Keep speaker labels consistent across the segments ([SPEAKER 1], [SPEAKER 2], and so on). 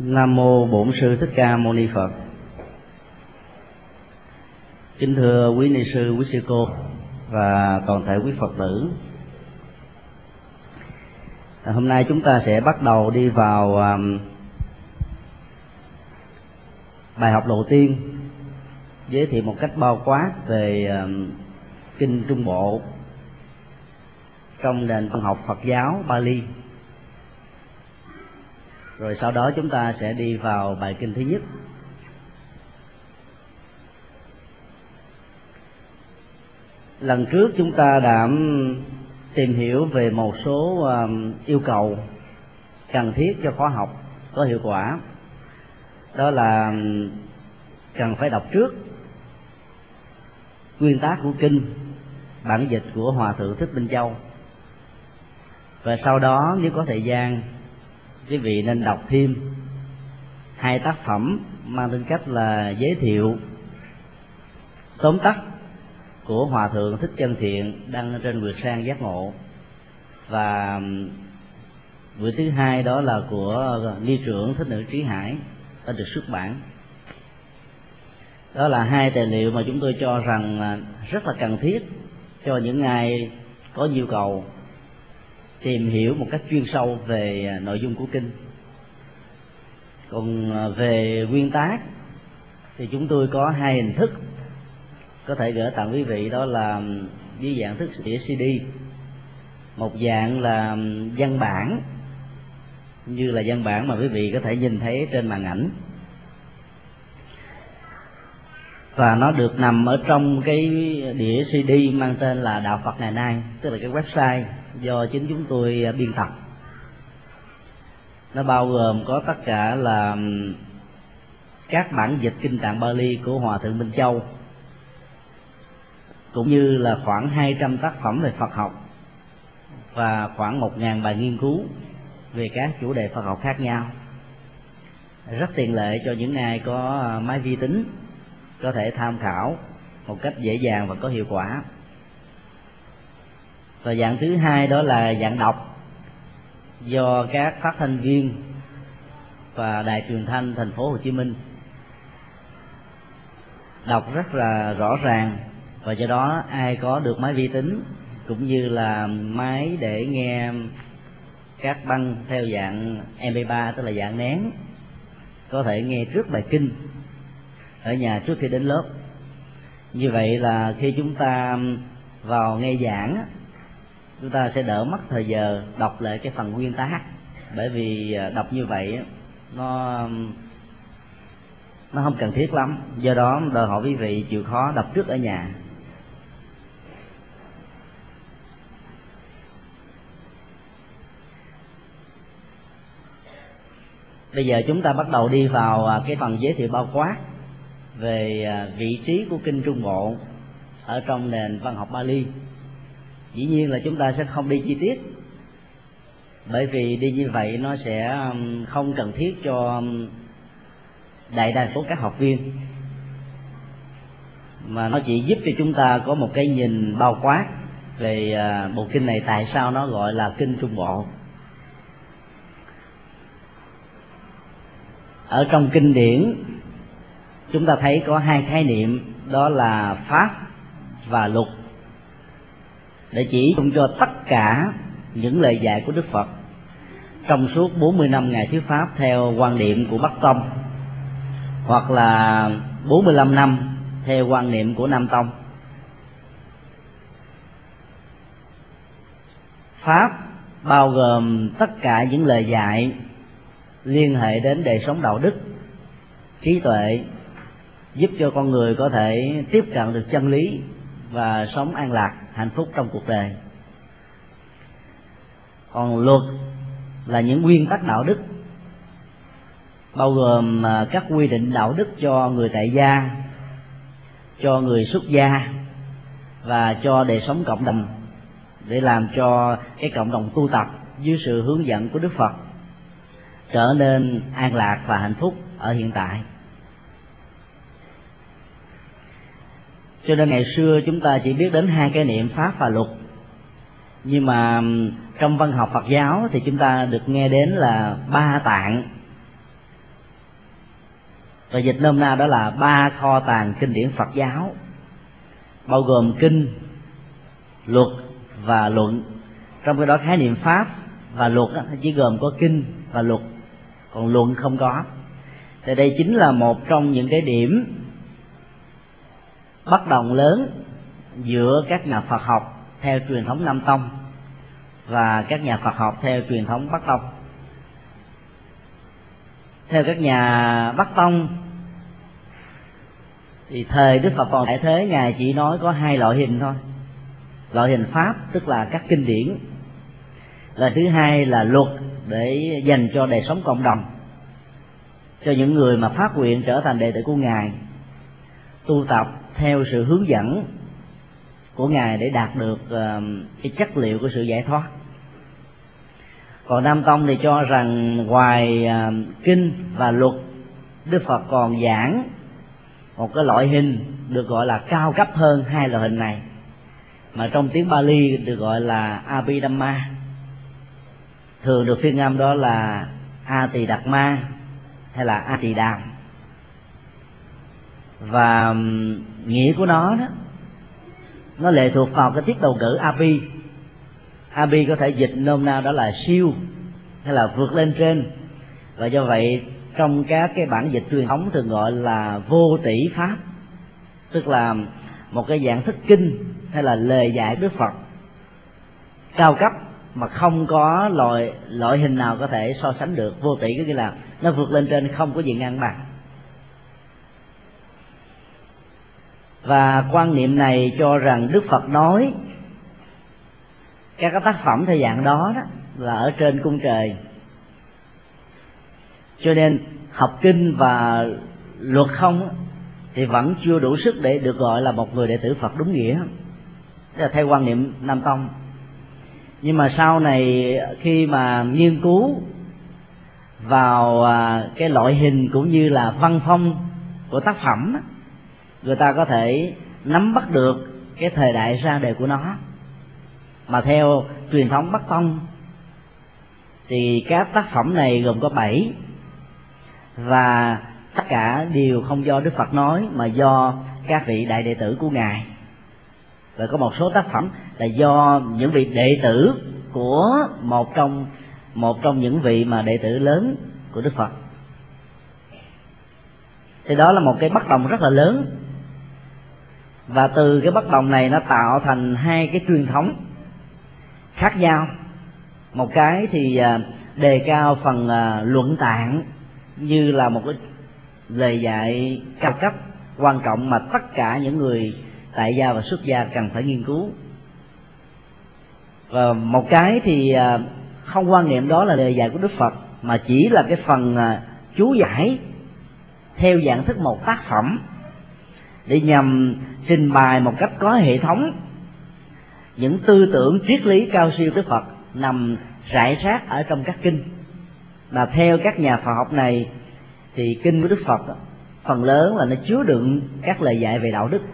[SPEAKER 1] Nam mô Bổn Sư Thích Ca Mâu Ni Phật. Kính thưa quý ni sư, quý sư cô và toàn thể quý Phật tử. Hôm nay chúng ta sẽ bắt đầu đi vào bài học đầu tiên, giới thiệu một cách bao quát về kinh Trung Bộ trong nền văn học Phật giáo Pali. Rồi sau đó chúng ta sẽ đi vào bài kinh thứ nhất. Lần trước chúng ta đã tìm hiểu về một số yêu cầu cần thiết cho khóa học có hiệu quả. Đó là cần phải đọc trước nguyên tác của kinh, bản dịch của Hòa Thượng Thích Minh Châu. Và sau đó nếu có thời gian, quý vị nên đọc thêm hai tác phẩm mang tính cách là giới thiệu tóm tắt của Hòa Thượng Thích Chân Thiện đăng trên Nguyệt Sang Giác Ngộ. Và buổi thứ hai đó là của Ni trưởng Thích Nữ Trí Hải đã được xuất bản. Đó là hai tài liệu mà chúng tôi cho rằng rất là cần thiết cho những ai có nhu cầu tìm hiểu một cách chuyên sâu về nội dung của kinh. Còn về nguyên tác thì chúng tôi có hai hình thức có thể gửi tặng quý vị, đó là dưới dạng thức đĩa CD, một dạng là văn bản như là văn bản mà quý vị có thể nhìn thấy trên màn ảnh, và nó được nằm ở trong cái đĩa CD mang tên là Đạo Phật Ngày Nay, tức là cái website do chính chúng tôi biên tập. Nó bao gồm có tất cả là các bản dịch kinh tạng Pali của Hòa Thượng Minh Châu, cũng như là khoảng 200 tác phẩm về Phật học và khoảng 1000 bài nghiên cứu về các chủ đề Phật học khác nhau. Rất tiện lợi cho những ai có máy vi tính có thể tham khảo một cách dễ dàng và có hiệu quả. Và dạng thứ hai đó là dạng đọc do các phát thanh viên và đài truyền thanh thành phố Hồ Chí Minh đọc rất là rõ ràng, và do đó ai có được máy vi tính cũng như là máy để nghe các băng theo dạng MP3, tức là dạng nén, có thể nghe trước bài kinh ở nhà trước khi đến lớp. Như vậy là khi chúng ta vào nghe giảng, chúng ta sẽ đỡ mất thời giờ đọc lại cái phần nguyên tác, bởi vì đọc như vậy nó không cần thiết lắm. Do đó đòi hỏi quý vị chịu khó đọc trước ở nhà. Bây giờ chúng ta bắt đầu đi vào cái phần giới thiệu bao quát về vị trí của kinh Trung Bộ ở trong nền văn học Pali. Dĩ nhiên là chúng ta sẽ không đi chi tiết, bởi vì đi như vậy nó sẽ không cần thiết cho đại đa số các học viên, mà nó chỉ giúp cho chúng ta có một cái nhìn bao quát về bộ kinh này, tại sao nó gọi là kinh Trung Bộ. Ở trong kinh điển chúng ta thấy có hai khái niệm, đó là pháp và luật, để chỉ chung cho tất cả những lời dạy của Đức Phật trong suốt 40 năm Ngài thuyết pháp theo quan niệm của Bắc Tông, hoặc là 45 năm theo quan niệm của Nam Tông. Pháp bao gồm tất cả những lời dạy liên hệ đến đời sống đạo đức, trí tuệ, giúp cho con người có thể tiếp cận được chân lý và sống an lạc, hạnh phúc trong cuộc đời. Còn luật là những nguyên tắc đạo đức, bao gồm các quy định đạo đức cho người tại gia, cho người xuất gia và cho đời sống cộng đồng, để làm cho cái cộng đồng tu tập dưới sự hướng dẫn của Đức Phật trở nên an lạc và hạnh phúc ở hiện tại. Cho nên ngày xưa chúng ta chỉ biết đến hai cái niệm pháp và luật, nhưng mà trong văn học Phật giáo thì chúng ta được nghe đến là ba tạng và dịch nôm na đó là 3 kho tàng kinh điển Phật giáo, bao gồm kinh, luật và luận. Trong cái đó khái niệm pháp và luật chỉ gồm có kinh và luật, còn luận không có. Thì đây chính là một trong những cái điểm bất đồng lớn giữa các nhà Phật học theo truyền thống Nam Tông và các nhà Phật học theo truyền thống Bắc Tông. Theo các nhà Bắc Tông thì thời Đức Phật còn tại thế, Ngài chỉ nói có 2 loại hình thôi. Loại hình pháp tức là các kinh điển, loại thứ hai là luật để dành cho đời sống cộng đồng, cho những người mà phát nguyện trở thành đệ tử của Ngài, tu tập theo sự hướng dẫn của Ngài để đạt được cái chất liệu của sự giải thoát. Còn Nam Tông thì cho rằng ngoài kinh và luật, Đức Phật còn giảng một cái loại hình được gọi là cao cấp hơn 2 loại hình này, mà trong tiếng Pali được gọi là Abhidhamma, thường được phiên âm đó là Atidhamma hay là Atidam. Và nghĩa của nó đó, nó lệ thuộc vào cái tiết đầu ngữ Abhi. Abhi có thể dịch nôm na đó là siêu hay là vượt lên trên, và do vậy trong các cái bản dịch truyền thống thường gọi là vô tỷ pháp, tức là một cái dạng thức kinh hay là lời dạy Đức Phật cao cấp mà không có loại hình nào có thể so sánh được. Vô tỷ có nghĩa là nó vượt lên trên, không có gì ngang bằng. Và quan niệm này cho rằng Đức Phật nói các tác phẩm theo dạng đó là ở trên cung trời, cho nên học kinh và luật không thì vẫn chưa đủ sức để được gọi là một người đệ tử Phật đúng nghĩa. Đó là theo quan niệm Nam Tông. Nhưng mà sau này khi mà nghiên cứu vào cái loại hình cũng như là văn phong của tác phẩm, người ta có thể nắm bắt được cái thời đại ra đời của nó. Mà theo truyền thống Bắc Tông thì các tác phẩm này gồm có 7, và tất cả đều không do Đức Phật nói mà do các vị đại đệ tử của Ngài. Và có một số tác phẩm là do những vị đệ tử của một trong những vị mà đệ tử lớn của Đức Phật. Thì đó là một cái bất đồng rất là lớn, và từ cái bất đồng này nó tạo thành 2 cái truyền thống khác nhau. Một cái thì đề cao phần luận tạng như là một cái lời dạy cao cấp quan trọng mà tất cả những người tại gia và xuất gia cần phải nghiên cứu. Và một cái thì không quan niệm đó là lời dạy của Đức Phật, mà chỉ là cái phần chú giải theo dạng thức một tác phẩm để nhằm trình bày một cách có hệ thống những tư tưởng triết lý cao siêu Đức Phật nằm rải rác ở trong các kinh. Mà theo các nhà Phật học này thì kinh của Đức Phật phần lớn là nó chứa đựng các lời dạy về đạo đức.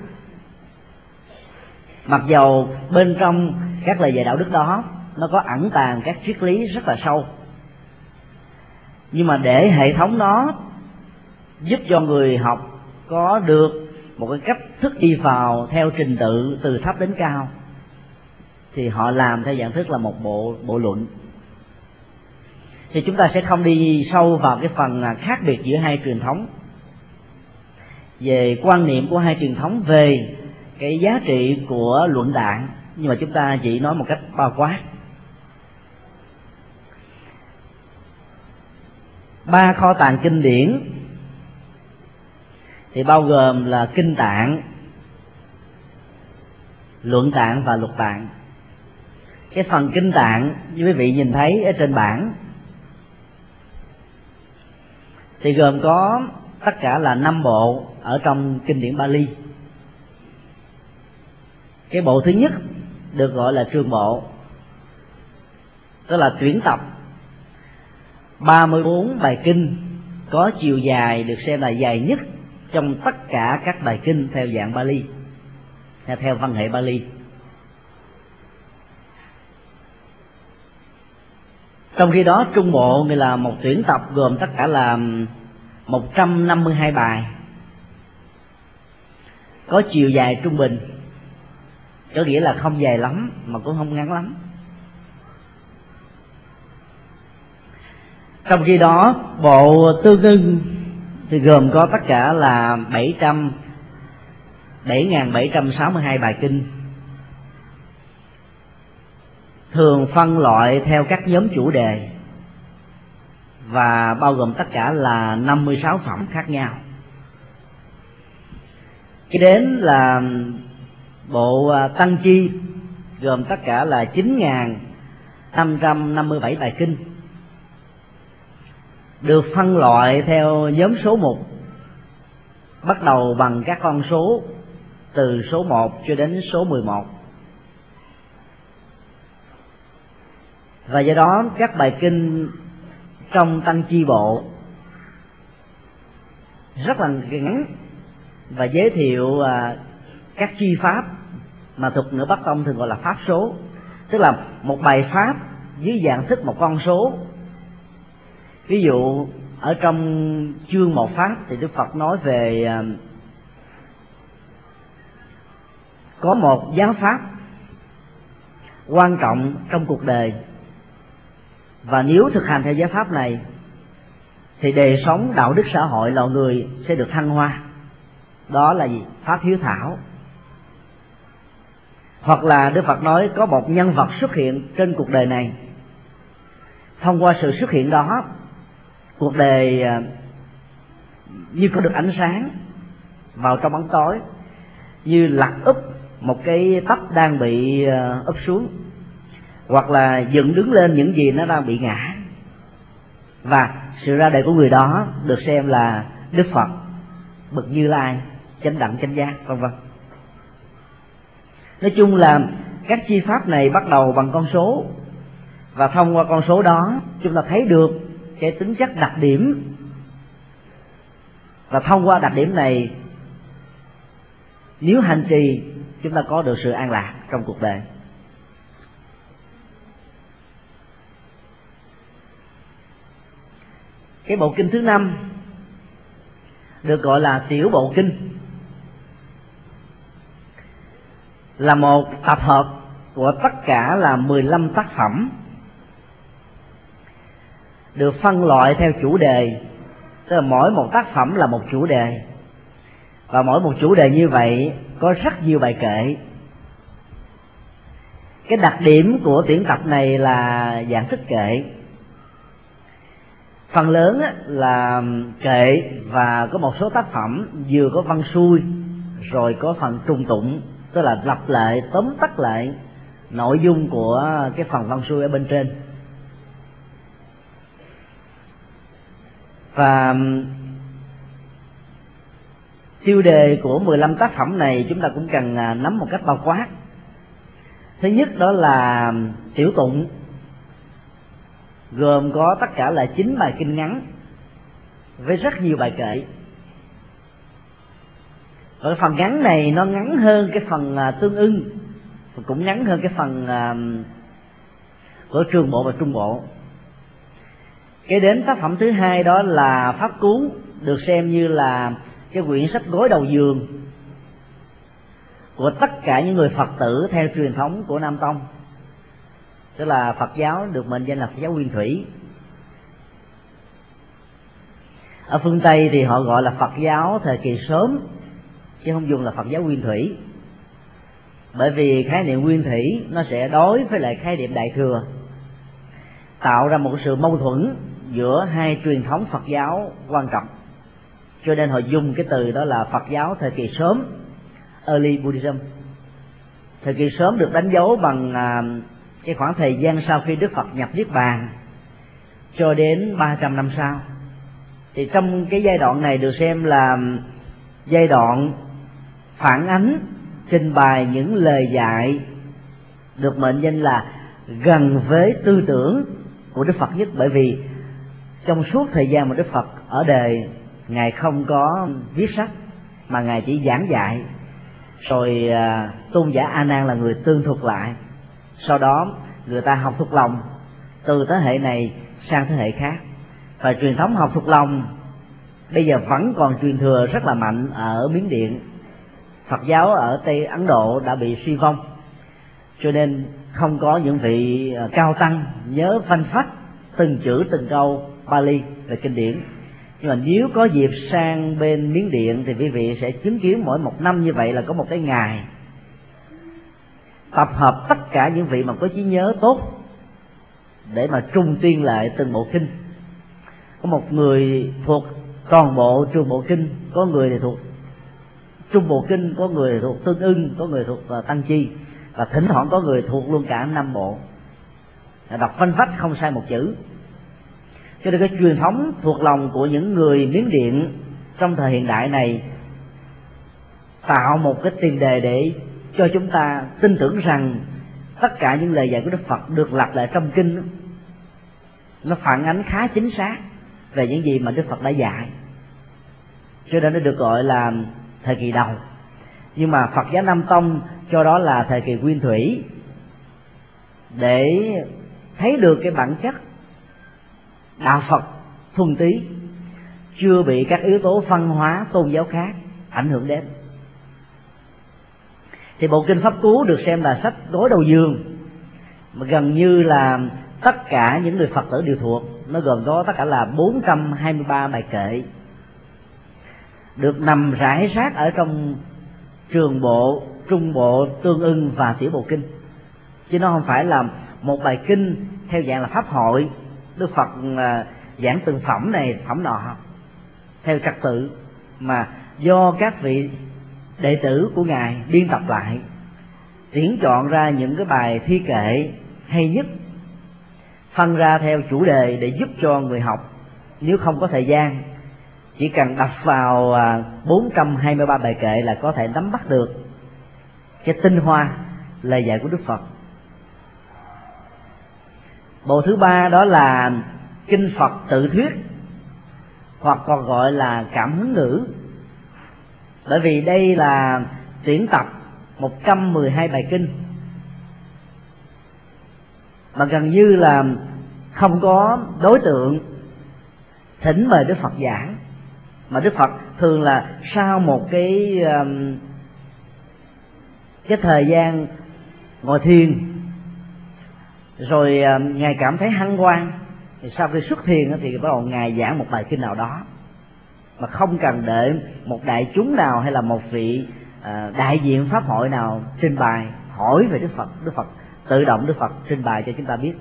[SPEAKER 1] Mặc dầu bên trong các lời dạy đạo đức đó nó có ẩn tàng các triết lý rất là sâu, nhưng mà để hệ thống nó giúp cho người học có được một cái cách thức đi vào theo trình tự từ thấp đến cao, thì họ làm theo dạng thức là một bộ luận. Thì chúng ta sẽ không đi sâu vào cái phần khác biệt giữa 2 truyền thống, về quan niệm của 2 truyền thống về cái giá trị của luận tạng, nhưng mà chúng ta chỉ nói một cách bao quát. 3 kho tàng kinh điển thì bao gồm là kinh tạng, luận tạng và luật tạng. Cái phần kinh tạng như quý vị nhìn thấy ở trên bảng thì gồm có tất cả là 5 bộ ở trong kinh điển Pali. Cái bộ thứ nhất được gọi là trường bộ, tức là tuyển tập 34 bài kinh có chiều dài được xem là dài nhất trong tất cả các bài kinh theo dạng Pali, theo văn hệ Pali. Trong khi đó trung bộ nghĩa là một tuyển tập gồm tất cả là 152 bài, có chiều dài trung bình, có nghĩa là không dài lắm mà cũng không ngắn lắm. Trong khi đó bộ Tương Ưng thì gồm có tất cả là 7.762 bài kinh, thường phân loại theo các nhóm chủ đề và bao gồm tất cả là 56 phẩm khác nhau. Cái đến là bộ Tăng Chi gồm tất cả là 9.557 bài kinh, được phân loại theo nhóm số mục, bắt đầu bằng các con số từ số 1 cho đến số 11. Và do đó các bài kinh trong Tăng Chi bộ rất là ngắn và giới thiệu các chi pháp mà thuật ngữ Bắc Tông thường gọi là pháp số, tức là một bài pháp dưới dạng thức một con số. Ví dụ ở trong chương một pháp thì Đức Phật nói về có một giáo pháp quan trọng trong cuộc đời, và nếu thực hành theo giáo pháp này thì đời sống đạo đức xã hội loài người sẽ được thăng hoa. Đó là gì? Pháp hiếu thảo. Hoặc là Đức Phật nói có một nhân vật xuất hiện trên cuộc đời này, thông qua sự xuất hiện đó cuộc đời như có được ánh sáng vào trong bóng tối, như lật úp một cái tấp đang bị úp xuống, hoặc là dựng đứng lên những gì nó đang bị ngã. Và sự ra đời của người đó được xem là Đức Phật, bậc Như Lai, chánh đẳng chánh giác, vân vân. Nói chung là các chi pháp này bắt đầu bằng con số, và thông qua con số đó chúng ta thấy được cái tính chất đặc điểm, và thông qua đặc điểm này nếu hành trì chúng ta có được sự an lạc trong cuộc đời. Cái bộ kinh thứ 5 được gọi là Tiểu Bộ Kinh, là một tập hợp của tất cả là 15 tác phẩm, được phân loại theo chủ đề, tức là mỗi một tác phẩm là một chủ đề, và mỗi một chủ đề như vậy có rất nhiều bài kệ. Cái đặc điểm của tuyển tập này là dạng thức kệ, phần lớn là kệ, và có một số tác phẩm vừa có văn xuôi rồi có phần trung tụng, tức là lặp lại tóm tắt lại nội dung của cái phần văn xuôi ở bên trên. Và tiêu đề của 15 tác phẩm này chúng ta cũng cần nắm một cách bao quát. Thứ nhất đó là tiểu tụng, gồm có tất cả là 9 bài kinh ngắn với rất nhiều bài kệ. Và phần ngắn này nó ngắn hơn cái phần Tương Ưng, cũng ngắn hơn cái phần của Trường Bộ và Trung Bộ. Cái đến tác phẩm thứ hai đó là Pháp Cú, được xem như là cái quyển sách gối đầu giường của tất cả những người Phật tử theo truyền thống của Nam Tông, tức là Phật giáo được mệnh danh là Phật giáo Nguyên Thủy. Ở phương Tây thì họ gọi là Phật giáo thời kỳ sớm, chứ không dùng là Phật giáo Nguyên Thủy, bởi vì khái niệm Nguyên Thủy nó sẽ đối với lại khái niệm Đại Thừa, tạo ra một sự mâu thuẫn giữa hai truyền thống Phật giáo quan trọng, cho nên họ dùng cái từ đó là Phật giáo thời kỳ sớm, early Buddhism. Thời kỳ sớm được đánh dấu bằng cái khoảng thời gian sau khi Đức Phật nhập Niết Bàn cho đến 300 năm sau. Thì trong cái giai đoạn này được xem là giai đoạn phản ánh, trình bày những lời dạy được mệnh danh là gần với tư tưởng của Đức Phật nhất, bởi vì trong suốt thời gian mà Đức Phật ở đời, Ngài không có viết sách mà Ngài chỉ giảng dạy, rồi tôn giả A Nan là người tương thuật lại, sau đó người ta học thuộc lòng từ thế hệ này sang thế hệ khác. Và truyền thống học thuộc lòng bây giờ vẫn còn truyền thừa rất là mạnh ở Miến Điện. Phật giáo ở Tây Ấn Độ đã bị suy vong, cho nên không có những vị cao tăng nhớ phanh phách từng chữ từng câu Pali về kinh điển. Nhưng mà nếu có dịp sang bên Miến Điện thì quý vị sẽ chứng kiến mỗi một năm như vậy là có một cái ngày tập hợp tất cả những vị mà có trí nhớ tốt để mà trung tuyên lại từng bộ kinh. Có một người thuộc toàn bộ trường bộ kinh, có người thì thuộc trung bộ kinh, có người thì thuộc tương ưng, có người thuộc tăng chi, và thỉnh thoảng có người thuộc luôn cả 5 bộ, đọc phanh phách không sai một chữ. Cho nên cái truyền thống thuộc lòng của những người Miến Điện trong thời hiện đại này tạo một cái tiền đề để cho chúng ta tin tưởng rằng tất cả những lời dạy của Đức Phật được lặp lại trong kinh nó phản ánh khá chính xác về những gì mà Đức Phật đã dạy. Cho nên nó được gọi là thời kỳ đầu. Nhưng mà Phật giáo Nam Tông cho đó là thời kỳ nguyên thủy, để thấy được cái bản chất đạo Phật thuần túy, chưa bị các yếu tố văn hóa tôn giáo khác ảnh hưởng đến. Thì bộ kinh Pháp Cú được xem là sách gối đầu giường, mà gần như là tất cả những người Phật tử đều thuộc. Nó gồm có tất cả là 423 bài kệ, được nằm rải rác ở trong trường bộ, trung bộ, tương ưng và tiểu bộ kinh, chứ nó không phải là một bài kinh theo dạng là pháp hội. Đức Phật giảng từng phẩm này phẩm nọ theo trật tự, mà do các vị đệ tử của Ngài biên tập lại, tuyển chọn ra những cái bài thi kệ hay nhất, phân ra theo chủ đề để giúp cho người học nếu không có thời gian chỉ cần đọc vào 423 bài kệ là có thể nắm bắt được cái tinh hoa lời dạy của Đức Phật. Bộ thứ ba đó là kinh Phật tự thuyết, hoặc còn gọi là cảm hứng ngữ. Bởi vì đây là tuyển tập 112 bài kinh mà gần như là không có đối tượng thỉnh mời Đức Phật giảng, mà Đức Phật thường là sau một cái thời gian ngồi thiền rồi Ngài cảm thấy hân hoan, thì sau khi xuất thiền thì bắt đầu Ngài giảng một bài kinh nào đó, mà không cần đợi một đại chúng nào hay là một vị đại diện pháp hội nào trình bày hỏi về Đức Phật. Đức Phật tự động Đức Phật trình bày cho chúng ta biết.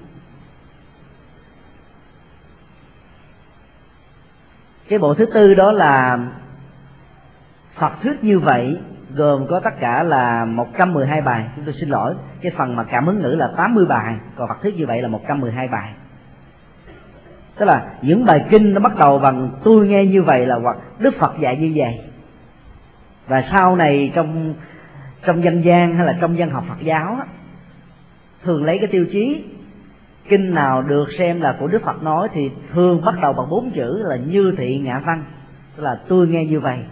[SPEAKER 1] Cái bộ thứ tư đó là Phật thuyết như vậy, gồm có tất cả là 112 bài. Chúng tôi xin lỗi, cái phần mà cảm hứng ngữ là 80 bài, còn Phật thuyết như vậy là 112 bài. Tức là những bài kinh nó bắt đầu bằng tôi nghe như vậy, là hoặc Đức Phật dạy như vậy. Và sau này trong dân gian hay là trong dân học Phật giáo thường lấy cái tiêu chí kinh nào được xem là của Đức Phật nói thì thường bắt đầu bằng 4 chữ là như thị ngã văn, tức là tôi nghe như vậy.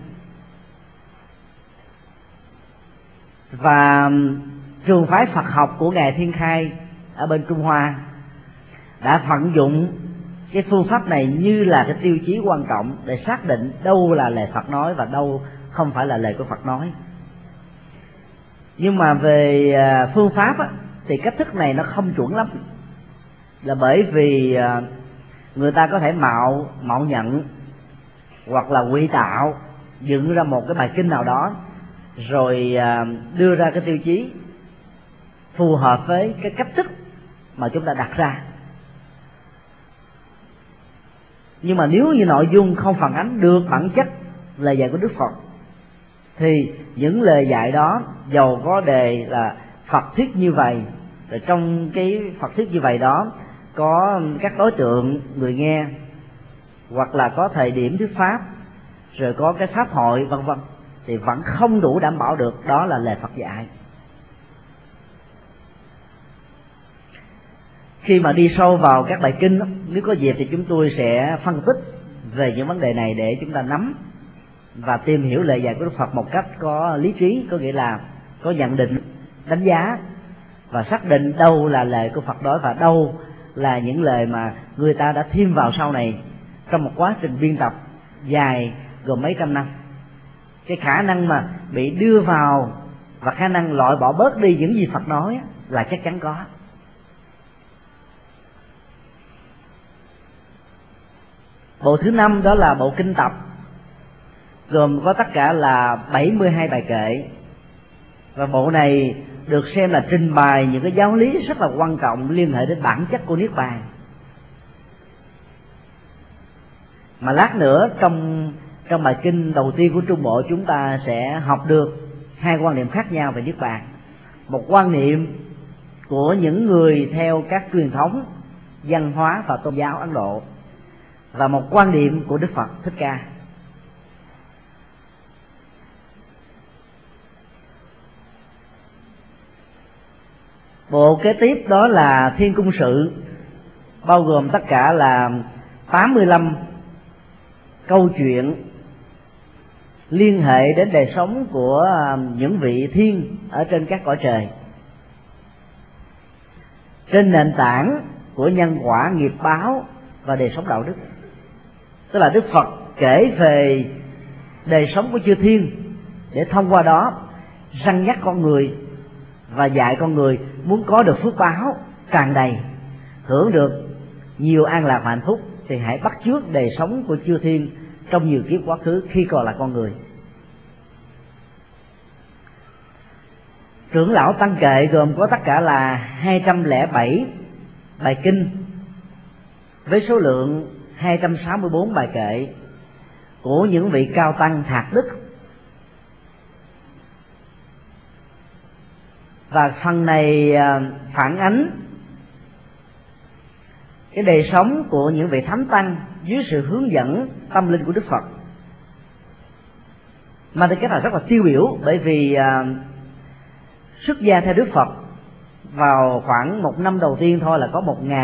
[SPEAKER 1] Và trường phái Phật học của Ngài Thiên Khai ở bên Trung Hoa đã vận dụng cái phương pháp này như là cái tiêu chí quan trọng để xác định đâu là lời Phật nói và đâu không phải là lời của Phật nói. Nhưng mà về phương pháp thì cách thức này nó không chuẩn lắm, là bởi vì người ta có thể mạo nhận hoặc là ngụy tạo dựng ra một cái bài kinh nào đó, rồi đưa ra cái tiêu chí phù hợp với cái cách thức mà chúng ta đặt ra. Nhưng mà nếu như nội dung không phản ánh được bản chất lời dạy của Đức Phật thì những lời dạy đó dầu có đề là Phật thuyết như vậy, rồi trong cái Phật thuyết như vậy đó có các đối tượng người nghe, hoặc là có thời điểm thuyết pháp, rồi có cái pháp hội vân vân, thì vẫn không đủ đảm bảo được đó là lời Phật dạy. Khi mà đi sâu vào các bài kinh, nếu có dịp thì chúng tôi sẽ phân tích về những vấn đề này để chúng ta nắm và tìm hiểu lời dạy của Đức Phật một cách có lý trí, có nghĩa là có nhận định, đánh giá và xác định đâu là lời của Phật nói và đâu là những lời mà người ta đã thêm vào sau này trong một quá trình biên tập dài gồm mấy trăm năm. Cái khả năng mà bị đưa vào và khả năng loại bỏ bớt đi những gì Phật nói là chắc chắn có. Bộ thứ 5 đó là bộ kinh tập, gồm có tất cả là 72 bài kệ. Và bộ này được xem là trình bày những cái giáo lý rất là quan trọng liên hệ đến bản chất của Niết Bàn. Mà lát nữa trong bài kinh đầu tiên của Trung Bộ, chúng ta sẽ học được hai quan niệm khác nhau về Niết Bàn. Một quan niệm của những người theo các truyền thống văn hóa và tôn giáo Ấn Độ, và một quan niệm của Đức Phật Thích Ca. Bộ kế tiếp đó là Thiên Cung Sự, bao gồm tất cả là 85 câu chuyện liên hệ đến đời sống của những vị thiên ở trên các cõi trời, trên nền tảng của nhân quả, nghiệp báo và đời sống đạo đức. Tức là Đức Phật kể về đời sống của chư thiên để thông qua đó răn nhắc con người và dạy con người muốn có được phước báo tràn đầy, hưởng được nhiều an lạc và hạnh phúc, thì hãy bắt chước đời sống của chư thiên trong nhiều kiếp quá khứ khi còn là con người. Trưởng lão tăng kệ gồm có tất cả là 207 bài kinh với số lượng 264 bài kệ của những vị cao tăng thạc đức. Và phần này phản ánh cái đời sống của những vị thánh tăng dưới sự hướng dẫn tâm linh của Đức Phật, mà tính cách là rất là tiêu biểu. Bởi vì xuất gia theo Đức Phật vào khoảng 1 năm đầu tiên thôi là có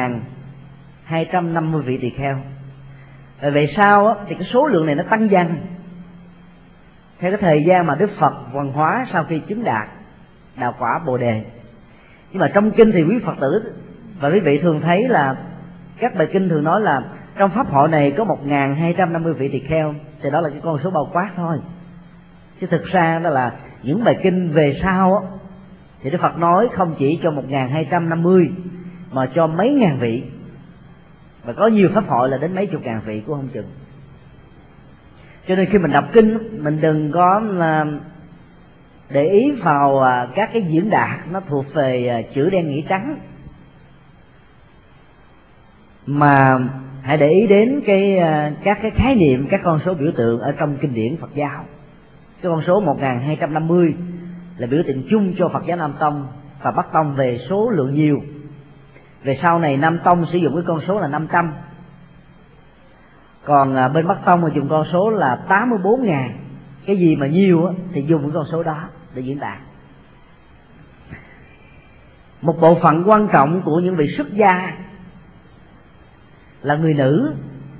[SPEAKER 1] 1.250 vị tỳ kheo. Về sau thì cái số lượng này nó tăng dần theo cái thời gian mà Đức Phật văn hóa sau khi chứng đạt đạo quả Bồ Đề. Nhưng mà trong kinh thì quý Phật tử và quý vị thường thấy là các bài kinh thường nói là trong pháp hội này có 1.250 vị tỳ kheo, thì đó là cái con số bao quát thôi. Chứ thực ra đó là những bài kinh về sau thì Đức Phật nói không chỉ cho 1.250 mà cho mấy ngàn vị, và có nhiều pháp hội là đến mấy chục ngàn vị cũng không chừng. Cho nên khi mình đọc kinh, mình đừng có để ý vào các cái diễn đạt nó thuộc về chữ đen nghĩa trắng, mà hãy để ý đến các cái khái niệm, các con số biểu tượng ở trong kinh điển Phật giáo. Cái con số 1.250 là biểu tượng chung cho Phật giáo Nam Tông và Bắc Tông về số lượng nhiều. Về sau này Nam Tông sử dụng cái con số là 500, còn bên Bắc Tông thì dùng con số là 84.000. Cái gì mà nhiều thì dùng cái con số đó để diễn đạt. Một bộ phận quan trọng của những vị xuất gia là người nữ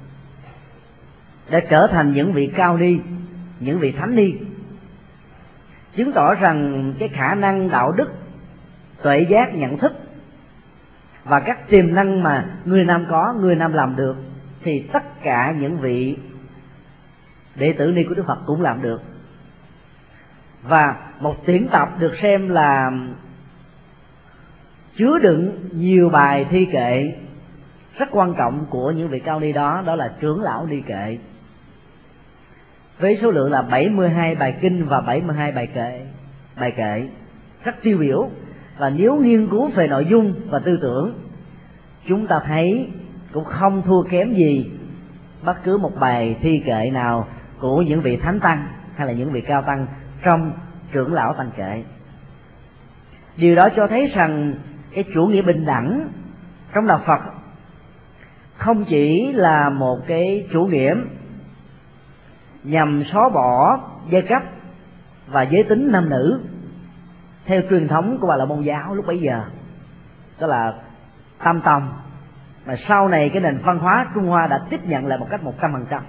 [SPEAKER 1] để trở thành những vị cao ni, những vị thánh ni, chứng tỏ rằng cái khả năng đạo đức, tuệ giác, nhận thức và các tiềm năng mà người nam có, người nam làm được, thì tất cả những vị đệ tử ni của Đức Phật cũng làm được. Và một tuyển tập được xem là chứa đựng nhiều bài thi kệ rất quan trọng của những vị cao ni đó, đó là trưởng lão ni kệ, với số lượng là 72 bài kinh và 72 bài kệ rất tiêu biểu. Và nếu nghiên cứu về nội dung và tư tưởng, chúng ta thấy cũng không thua kém gì bất cứ một bài thi kệ nào của những vị thánh tăng hay là những vị cao tăng trong trưởng lão tăng kệ. Điều đó cho thấy rằng cái chủ nghĩa bình đẳng trong đạo Phật không chỉ là một cái chủ nghĩa nhằm xóa bỏ giai cấp và giới tính nam nữ theo truyền thống của Bà La Môn giáo lúc bấy giờ, đó là Tam Tòng, mà sau này cái nền văn hóa Trung Hoa đã tiếp nhận lại một cách 100%,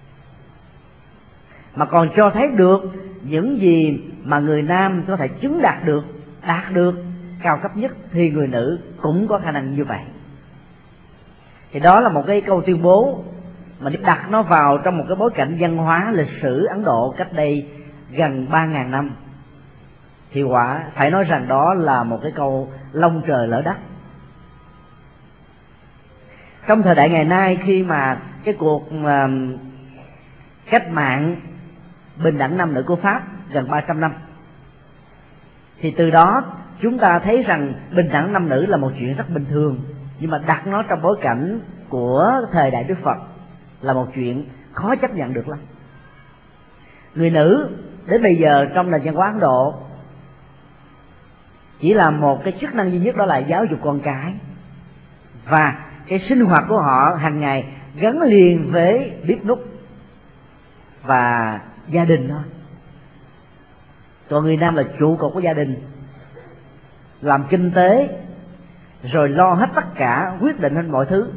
[SPEAKER 1] mà còn cho thấy được những gì mà người nam có thể chứng đạt được cao cấp nhất thì người nữ cũng có khả năng như vậy. Thì đó là một cái câu tuyên bố mà đặt nó vào trong một cái bối cảnh văn hóa lịch sử Ấn Độ cách đây gần 3.000 năm, thì quả phải nói rằng đó là một cái câu long trời lỡ đất. Trong thời đại ngày nay, khi mà cái cuộc cách mạng bình đẳng nam nữ của Pháp gần 300 năm, thì từ đó chúng ta thấy rằng bình đẳng nam nữ là một chuyện rất bình thường, nhưng mà đặt nó trong bối cảnh của thời đại Đức Phật là một chuyện khó chấp nhận được lắm. Người nữ đến bây giờ trong nền văn hóa Ấn Độ chỉ là một cái chức năng duy nhất, đó là giáo dục con cái, và cái sinh hoạt của họ hàng ngày gắn liền với bếp núc và gia đình thôi. Còn người nam là trụ cột của gia đình, làm kinh tế rồi lo hết tất cả, quyết định hết mọi thứ.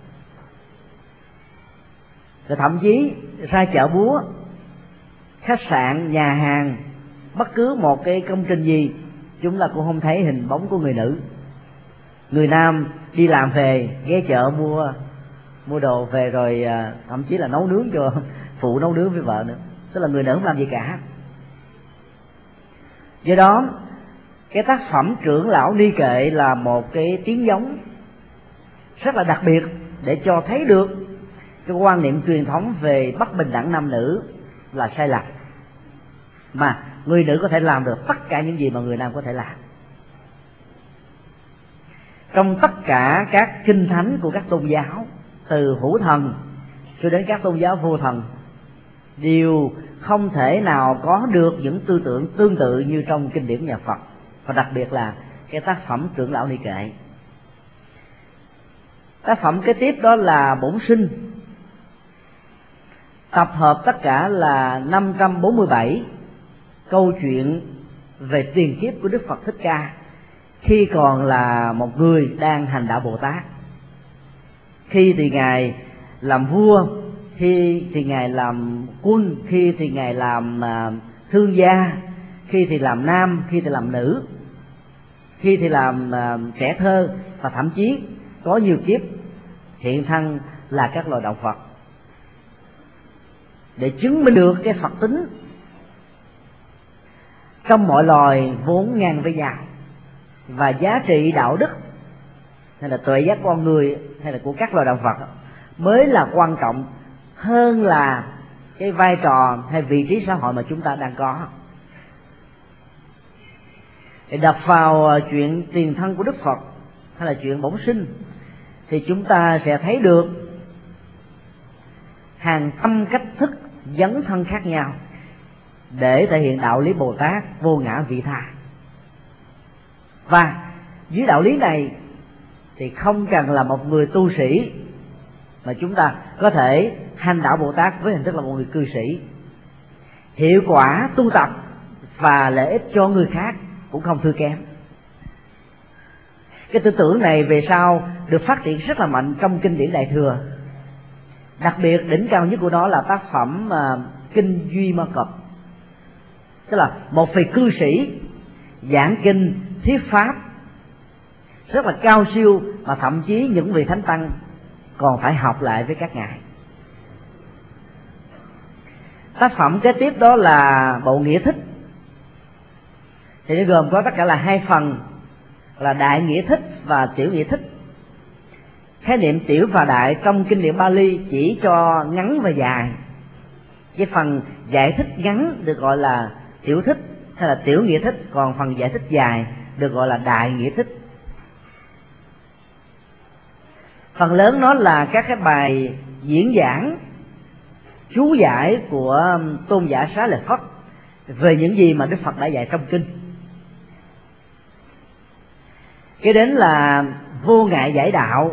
[SPEAKER 1] Rồi thậm chí ra chợ búa, khách sạn, nhà hàng, bất cứ một cái công trình gì, chúng ta cũng không thấy hình bóng của người nữ. Người nam đi làm về ghé chợ mua đồ về, rồi thậm chí là nấu nướng cho phụ, nấu nướng với vợ nữa. Tức là người nữ không làm gì cả. Do đó cái tác phẩm Trưởng lão Ni Kệ là một cái tiếng giống rất là đặc biệt để cho thấy được cái quan niệm truyền thống về bất bình đẳng nam nữ là sai lầm, mà người nữ có thể làm được tất cả những gì mà người nam có thể làm. Trong tất cả các kinh thánh của các tôn giáo, từ hữu thần cho đến các tôn giáo vô thần, đều không thể nào có được những tư tưởng tương tự như trong kinh điển nhà Phật, và đặc biệt là cái tác phẩm Trưởng lão Ni Kệ. Tác phẩm kế tiếp đó là Bổn Sinh, tập hợp tất cả là 547 câu chuyện về tiền kiếp của Đức Phật Thích Ca khi còn là một người đang hành đạo Bồ Tát. Khi thì Ngài làm vua, khi thì Ngài làm quân, khi thì Ngài làm thương gia, khi thì làm nam, khi thì làm nữ, khi thì làm trẻ thơ, và thậm chí có nhiều kiếp hiện thân là các loài động vật, để chứng minh được cái Phật tính trong mọi loài vốn ngang với nhau, và giá trị đạo đức hay là tuệ giác con người hay là của các loài động vật mới là quan trọng hơn là cái vai trò hay vị trí xã hội mà chúng ta đang có. Để đập vào chuyện tiền thân của Đức Phật hay là chuyện bổn sinh, thì chúng ta sẽ thấy được hàng trăm cách thức dấn thân khác nhau để thể hiện đạo lý Bồ Tát vô ngã vị tha. Và dưới đạo lý này thì không cần là một người tu sĩ, mà chúng ta có thể hành đạo Bồ Tát với hình thức là một người cư sĩ. Hiệu quả tu tập và lợi ích cho người khác cũng không thua kém. Cái tư tưởng này về sau được phát triển rất là mạnh trong kinh điển Đại Thừa. Đặc biệt đỉnh cao nhất của nó là tác phẩm Kinh Duy Ma Cập, tức là một vị cư sĩ giảng kinh thuyết pháp rất là cao siêu, mà thậm chí những vị thánh tăng còn phải học lại với các ngài. Tác phẩm kế tiếp đó là Bộ Nghĩa Thích, thì nó gồm có tất cả là 2 phần, là Đại Nghĩa Thích và Tiểu Nghĩa Thích. Khái niệm tiểu và đại trong kinh điển Bali chỉ cho ngắn và dài. Cái phần giải thích ngắn được gọi là tiểu thích hay là tiểu nghĩa thích, còn phần giải thích dài được gọi là đại nghĩa thích. Phần lớn nó là các cái bài diễn giảng, chú giải của tôn giả Xá Lợi Phất về những gì mà Đức Phật đã dạy trong kinh. Kế đến là Vô Ngại Giải Đạo,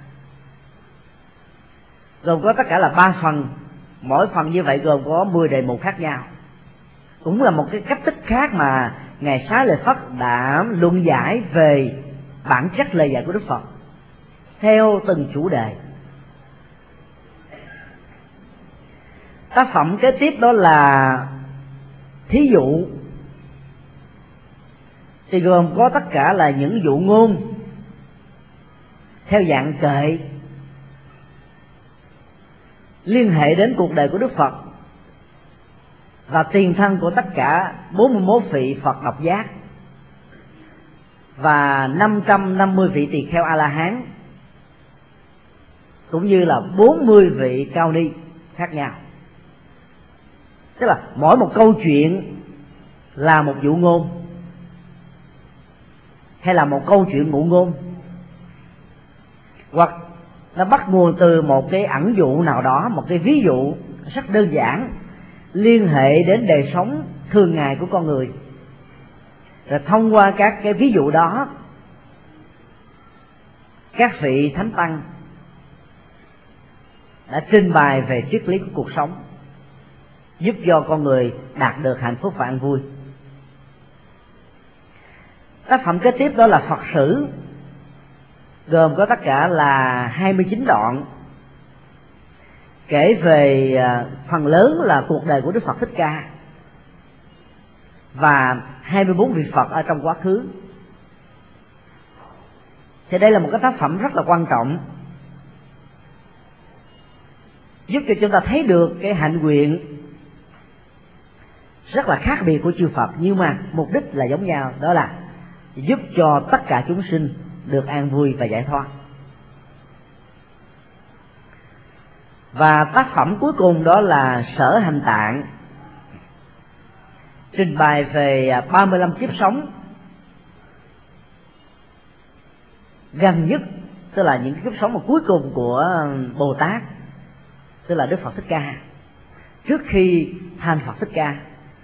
[SPEAKER 1] gồm có tất cả là 3 phần, mỗi phần như vậy gồm có 10 đề mục khác nhau. Cũng là một cái cách thức khác mà Ngài Xá Lợi Phất đã luận giải về bản chất lời dạy của Đức Phật theo từng chủ đề. Tác phẩm kế tiếp đó là Thí Dụ, thì gồm có tất cả là những dụ ngôn theo dạng kệ, liên hệ đến cuộc đời của Đức Phật và tiền thân của tất cả 41 vị Phật độc giác và 550 vị tỳ kheo A-la-hán, cũng như là 40 vị cao ni khác nhau. Tức là mỗi một câu chuyện là một dụ ngôn hay là một câu chuyện ngụ ngôn, hoặc nó bắt nguồn từ một cái ẩn dụ nào đó, một cái ví dụ rất đơn giản liên hệ đến đời sống thường ngày của con người. Rồi thông qua các cái ví dụ đó, các vị thánh tăng đã trình bày về triết lý của cuộc sống, giúp cho con người đạt được hạnh phúc và an vui. Tác phẩm kế tiếp đó là Phật sử, gồm có tất cả là 29 đoạn, kể về phần lớn là cuộc đời của Đức Phật Thích Ca và 24 vị Phật ở trong quá khứ. Thì đây là một cái tác phẩm rất là quan trọng, giúp cho chúng ta thấy được cái hạnh nguyện rất là khác biệt của chư Phật, nhưng mà mục đích là giống nhau, đó là giúp cho tất cả chúng sinh được an vui và giải thoát. Và tác phẩm cuối cùng đó là Sở Hành Tạng, trình bày về 35 kiếp sống gần nhất, tức là những kiếp sống mà cuối cùng của Bồ Tát, tức là Đức Phật Thích Ca, trước khi thành Phật Thích Ca.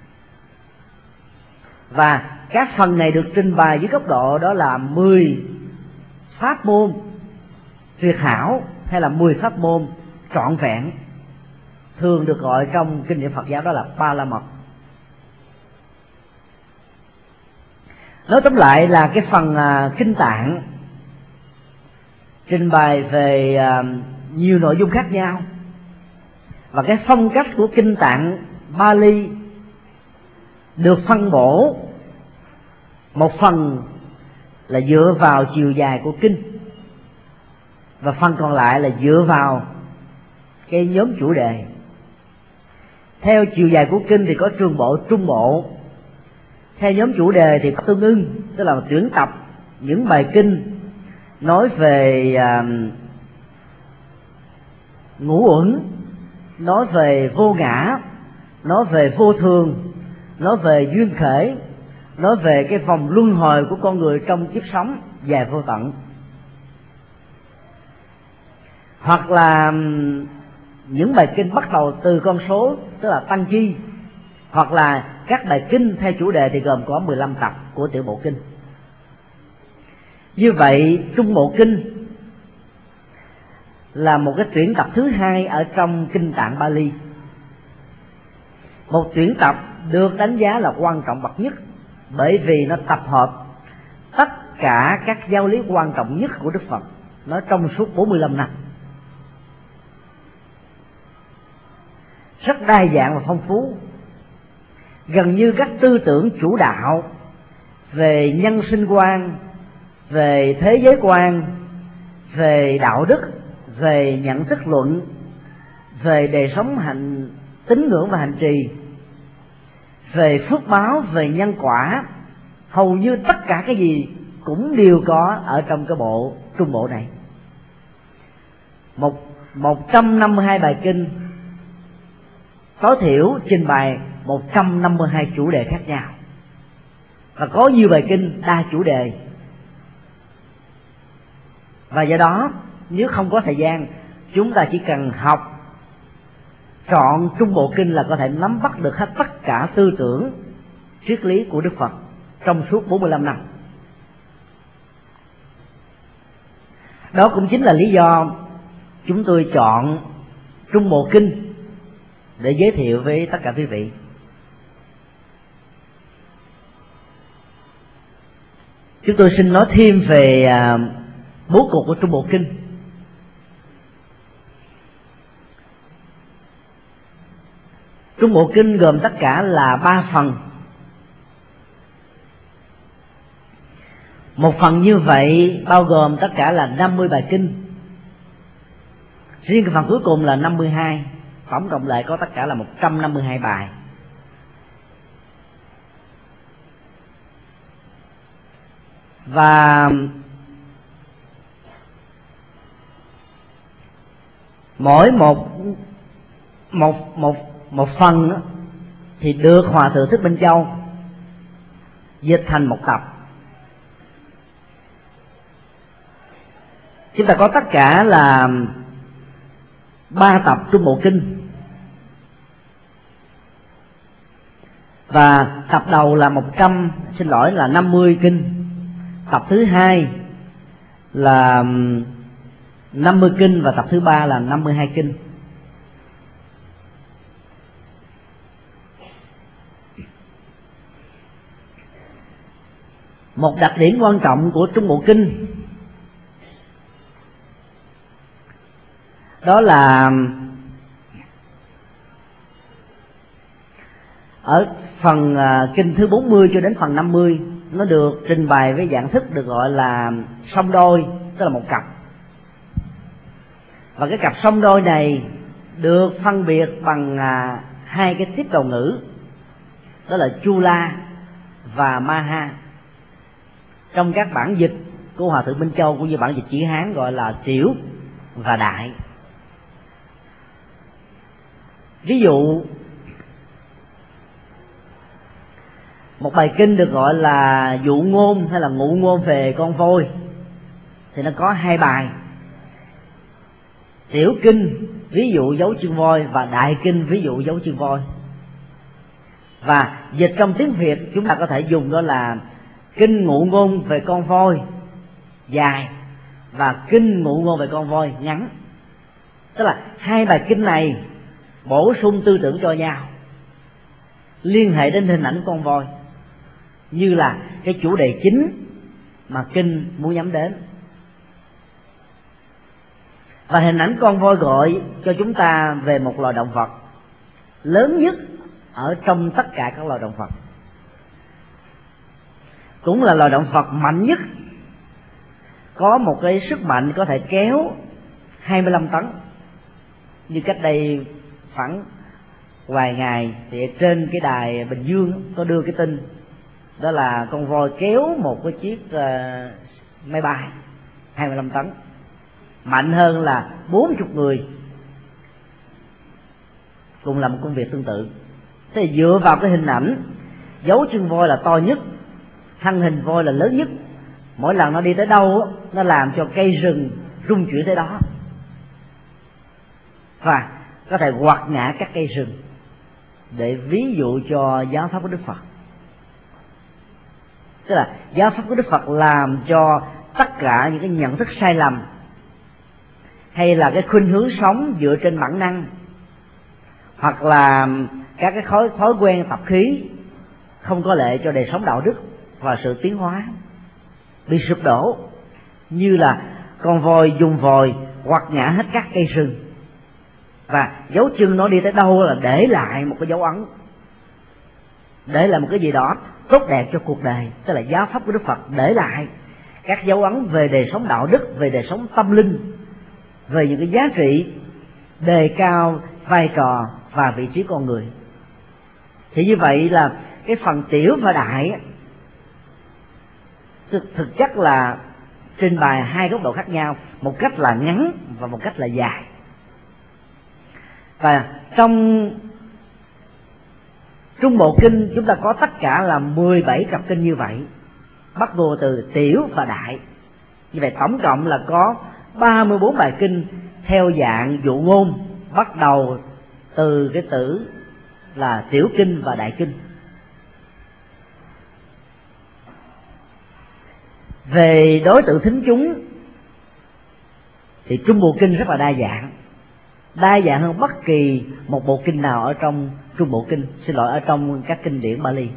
[SPEAKER 1] Và các phần này được trình bày dưới góc độ đó là 10 pháp môn tuyệt hảo hay là 10 pháp môn trọn vẹn, thường được gọi trong kinh điển Phật giáo đó là Ba La Mật. Nói tóm lại là cái phần kinh tạng trình bày về nhiều nội dung khác nhau, và cái phong cách của kinh tạng Bali được phân bổ một phần là dựa vào chiều dài của kinh, và phần còn lại là dựa vào cái nhóm chủ đề. Theo chiều dài của kinh thì có trường bộ, trung bộ. Theo nhóm chủ đề thì có tương ưng, tức là tuyển tập những bài kinh nói về ngũ uẩn, nói về vô ngã, nói về vô thường, nói về duyên khởi, nói về cái vòng luân hồi của con người trong kiếp sống dài vô tận. Hoặc là những bài kinh bắt đầu từ con số, tức là tăng chi, hoặc là các bài kinh theo chủ đề thì gồm có 15 tập của tiểu bộ kinh. Như vậy trung bộ kinh là một cái tuyển tập thứ hai ở trong kinh tạng Bali, một tuyển tập được đánh giá là quan trọng bậc nhất, bởi vì nó tập hợp tất cả các giáo lý quan trọng nhất của Đức Phật nó trong suốt 45 năm, rất đa dạng và phong phú. Gần như các tư tưởng chủ đạo về nhân sinh quan, về thế giới quan, về đạo đức, về nhận thức luận, về đời sống tín ngưỡng và hành trì, về phước báo, về nhân quả, hầu như tất cả cái gì cũng đều có ở trong cái bộ trung bộ này. 152 bài kinh tối thiểu trình bày 152 chủ đề khác nhau, và có nhiều bài kinh đa chủ đề. Và do đó nếu không có thời gian, chúng ta chỉ cần học trọn trung bộ kinh là có thể nắm bắt được hết tất cả tư tưởng triết lý của Đức Phật trong suốt 45 năm. Đó cũng chính là lý do chúng tôi chọn trung bộ kinh để giới thiệu với tất cả quý vị. Chúng tôi xin nói thêm về bố cục của trung bộ kinh. Trung bộ kinh gồm tất cả là 3 phần. Một phần như vậy bao gồm tất cả là 50 bài kinh. Riêng cái phần cuối cùng là 52, tổng cộng lại có tất cả là 152 bài. Và mỗi một phần đó, thì được Hòa Thượng Thích Minh Châu dịch thành một tập. Chúng ta có tất cả là 3 tập Trung Bộ Kinh, và tập đầu là 50 kinh, tập thứ hai là 50 kinh, và tập thứ ba là 52 kinh. Một đặc điểm quan trọng của Trung Bộ Kinh đó là ở phần kinh thứ 40 cho đến phần 50 nó được trình bày với dạng thức được gọi là song đôi, tức là một cặp. Và cái cặp song đôi này được phân biệt bằng hai cái tiếp đầu ngữ, đó là Chula và Maha. Trong các bản dịch của Hòa Thượng Minh Châu cũng như bản dịch chữ Hán gọi là tiểu và đại. Ví dụ một bài kinh được gọi là dụ ngôn hay là ngụ ngôn về con voi thì nó có 2 bài. Tiểu kinh ví dụ dấu chân voi và đại kinh ví dụ dấu chân voi. Và dịch trong tiếng Việt chúng ta có thể dùng đó là kinh ngụ ngôn về con voi dài và kinh ngụ ngôn về con voi ngắn. Tức là 2 bài kinh này bổ sung tư tưởng cho nhau, liên hệ đến hình ảnh con voi như là cái chủ đề chính mà kinh muốn nhắm đến. Và hình ảnh con voi gọi cho chúng ta về một loài động vật lớn nhất ở trong tất cả các loài động vật, cũng là loài động vật mạnh nhất, có một cái sức mạnh có thể kéo 25 tấn. Như cách đây khoảng vài ngày thì trên cái đài Bình Dương có đưa cái tin đó là con voi kéo một cái chiếc máy bay 25 tấn, mạnh hơn là 40 người cùng làm một công việc tương tự. Thế thì dựa vào cái hình ảnh dấu chân voi là to nhất, thân hình voi là lớn nhất, mỗi lần nó đi tới đâu nó làm cho cây rừng rung chuyển tới đó, và có thể quật ngã các cây rừng, để ví dụ cho giáo pháp của Đức Phật. Tức là giáo pháp của Đức Phật làm cho tất cả những cái nhận thức sai lầm hay là cái khuynh hướng sống dựa trên bản năng, hoặc là các cái thói quen tập khí không có lợi cho đời sống đạo đức và sự tiến hóa bị sụp đổ, như là con voi dùng vòi quật ngã hết các cây rừng, và dấu chân nó đi tới đâu là để lại một cái dấu ấn, để lại một cái gì đó tốt đẹp cho cuộc đời. Tức là giáo pháp của Đức Phật để lại các dấu ấn về đời sống đạo đức, về đời sống tâm linh, về những cái giá trị đề cao vai trò và vị trí con người. Thì như vậy là cái phần tiểu và đại thực chất là trình bày 2 góc độ khác nhau, một cách là ngắn và một cách là dài. Và trong Trung Bộ Kinh chúng ta có tất cả là 17 cặp kinh như vậy, bắt đầu từ tiểu và đại. Như vậy tổng cộng là có 34 bài kinh theo dạng dụ ngôn, bắt đầu từ cái tử là tiểu kinh và đại kinh. Về đối tượng thính chúng thì Trung Bộ Kinh rất là đa dạng hơn bất kỳ một bộ kinh nào ở trong Trung Bộ Kinh, ở trong các kinh điển Bali.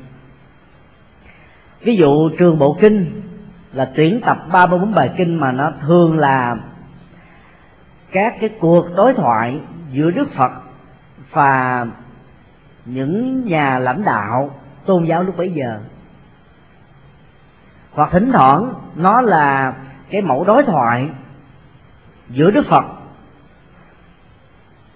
[SPEAKER 1] Ví dụ Trường Bộ Kinh là tuyển tập 34 bài kinh mà nó thường là các cái cuộc đối thoại giữa Đức Phật và những nhà lãnh đạo tôn giáo lúc bấy giờ, hoặc thỉnh thoảng nó là cái mẫu đối thoại giữa Đức Phật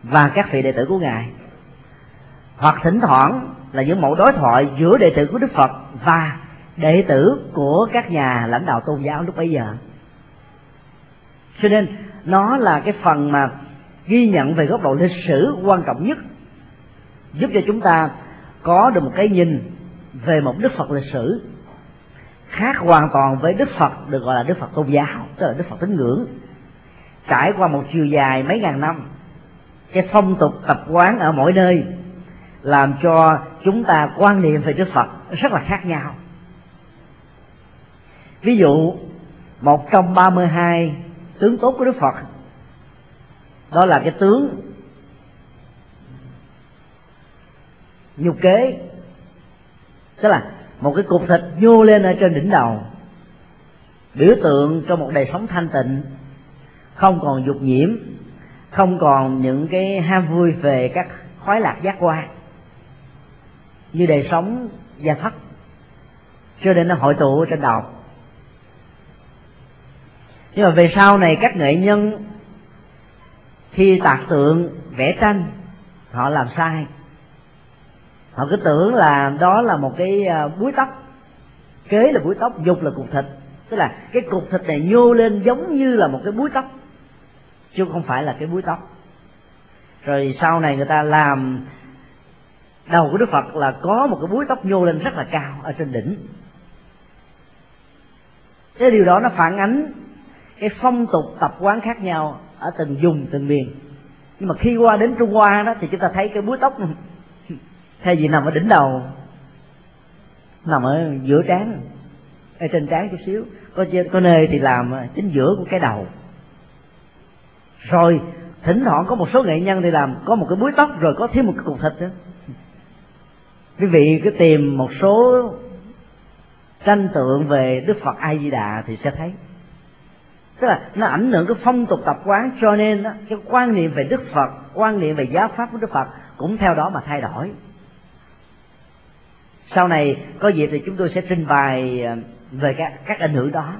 [SPEAKER 1] và các vị đệ tử của Ngài, hoặc thỉnh thoảng là những mẫu đối thoại giữa đệ tử của Đức Phật và đệ tử của các nhà lãnh đạo tôn giáo lúc bấy giờ. Cho nên nó là cái phần mà ghi nhận về góc độ lịch sử quan trọng nhất, giúp cho chúng ta có được một cái nhìn về một Đức Phật lịch sử khác hoàn toàn với Đức Phật được gọi là Đức Phật tôn giáo, tức là Đức Phật tín ngưỡng. Trải qua một chiều dài mấy ngàn năm, cái phong tục tập quán ở mỗi nơi làm cho chúng ta quan niệm về Đức Phật rất là khác nhau. Ví dụ, một trong 32 tướng tốt của Đức Phật, đó là cái tướng nhục kế, tức là một cái cục thịt nhô lên ở trên đỉnh đầu, biểu tượng cho một đời sống thanh tịnh, không còn dục nhiễm, không còn những cái ham vui về các khoái lạc giác quan như đời sống gia thất, cho nên nó hội tụ ở trên đầu. Nhưng mà về sau này các nghệ nhân khi tạc tượng vẽ tranh, họ làm sai. Họ cứ tưởng là đó là một cái búi tóc, kế là búi tóc, dục là cục thịt, tức là cái cục thịt này nhô lên giống như là một cái búi tóc, chứ không phải là cái búi tóc. Rồi sau này người ta làm đầu của Đức Phật là có một cái búi tóc nhô lên rất là cao ở trên đỉnh. Cái điều đó nó phản ánh cái phong tục tập quán khác nhau ở từng vùng từng miền. Nhưng mà khi qua đến Trung Hoa đó thì chúng ta thấy cái búi tóc thay vì nằm ở đỉnh đầu, nằm ở giữa trán, ở trên trán chút xíu, có nơi thì làm chính giữa của cái đầu. Rồi thỉnh thoảng có một số nghệ nhân thì làm có một cái búi tóc rồi có thêm một cái cục thịt nữa. Quý vị cứ tìm một số tranh tượng về Đức Phật A Di Đà thì sẽ thấy, tức là nó ảnh hưởng cái phong tục tập quán, cho nên đó, cái quan niệm về Đức Phật, quan niệm về giáo pháp của Đức Phật cũng theo đó mà thay đổi. Sau này có dịp thì chúng tôi sẽ trình bày về các ảnh hưởng đó.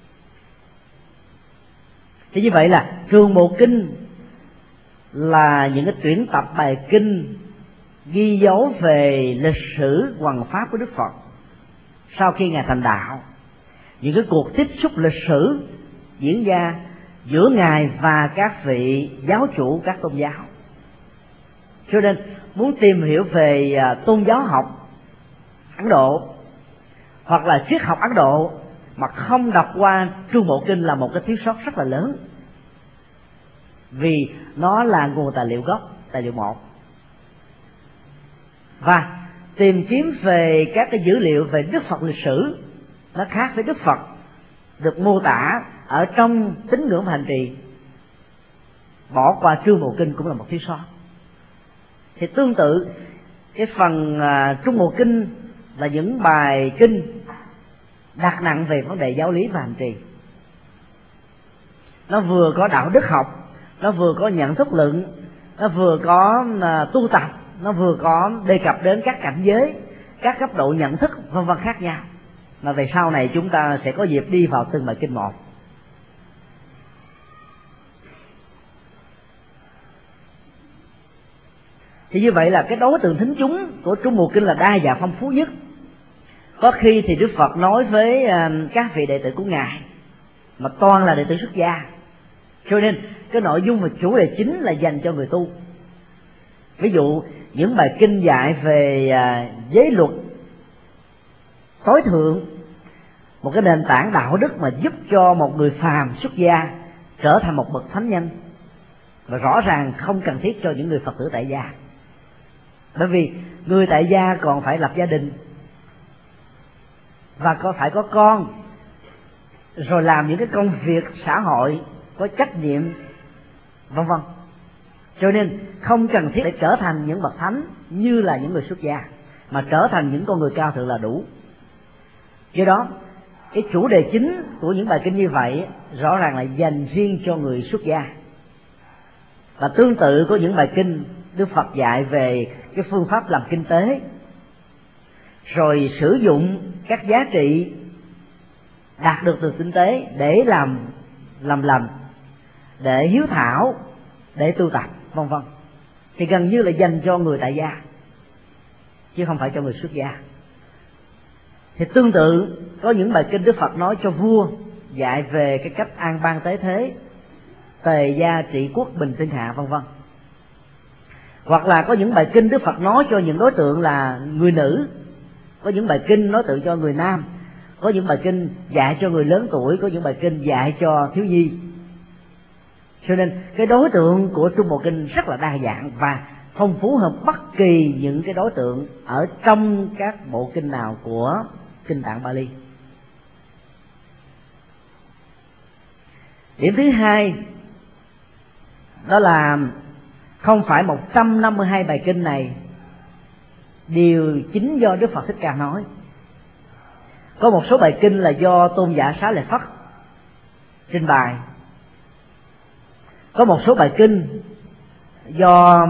[SPEAKER 1] Thì như vậy là Trường Bộ Kinh là những cái tuyển tập bài kinh ghi dấu về lịch sử hoằng pháp của Đức Phật sau khi Ngài thành đạo, những cái cuộc tiếp xúc lịch sử diễn ra giữa Ngài và các vị giáo chủ các tôn giáo. Cho nên muốn tìm hiểu về tôn giáo học Ấn Độ hoặc là triết học Ấn Độ mà không đọc qua Trung Bộ Kinh là một cái thiếu sót rất là lớn, vì nó là nguồn tài liệu gốc, tài liệu một. Và tìm kiếm về các cái dữ liệu về Đức Phật lịch sử, nó khác với Đức Phật được mô tả ở trong tín ngưỡng và hành trì, bỏ qua Trung Bộ Kinh cũng là một thiếu sót. Thì tương tự cái phần Trung Bộ Kinh là những bài kinh đặt nặng về vấn đề giáo lý và hành trì. Nó vừa có đạo đức học, nó vừa có nhận thức luận, nó vừa có tu tập, nó vừa có đề cập đến các cảnh giới, các cấp độ nhận thức vân vân khác nhau. Mà về sau này chúng ta sẽ có dịp đi vào từng bài kinh một. Thì như vậy là cái đối tượng thính chúng của Trung Bộ Kinh là đa dạng phong phú nhất. Có khi thì Đức Phật nói với các vị đệ tử của Ngài mà toàn là đệ tử xuất gia, cho nên cái nội dung và chủ đề chính là dành cho người tu. Ví dụ những bài kinh dạy về giới luật tối thượng, một cái nền tảng đạo đức mà giúp cho một người phàm xuất gia trở thành một bậc thánh nhân, và rõ ràng không cần thiết cho những người Phật tử tại gia. Bởi vì người tại gia còn phải lập gia đình và phải có con, rồi làm những cái công việc xã hội, có trách nhiệm vân vân. Cho nên không cần thiết để trở thành những bậc thánh như là những người xuất gia, mà trở thành những con người cao thượng là đủ. Do đó cái chủ đề chính của những bài kinh như vậy rõ ràng là dành riêng cho người xuất gia. Và tương tự có những bài kinh Đức Phật dạy về cái phương pháp làm kinh tế, rồi sử dụng các giá trị đạt được từ kinh tế để làm lành, để hiếu thảo, để tu tập vân vân.
[SPEAKER 2] thì gần như là dành cho người tại gia chứ không phải cho người xuất gia. Thì tương tự có những bài kinh Đức Phật nói cho vua, dạy về cái cách an bang tế thế, tề gia trị quốc bình thiên hạ vân vân. Hoặc là có những bài kinh Đức Phật nói cho những đối tượng là người nữ, có những bài kinh nói tượng cho người nam, có những bài kinh dạy cho người lớn tuổi, có những bài kinh dạy cho thiếu nhi. Cho nên cái đối tượng của Trung Bộ Kinh rất là đa dạng và phong phú hơn bất kỳ những cái đối tượng ở trong các bộ kinh nào của Kinh Tạng Bali. Điểm thứ hai đó là không phải 152 bài kinh này đều chính do Đức Phật Thích Ca nói. Có một số bài kinh là do Tôn giả Xá Lợi Phất trình bày, có một số bài kinh do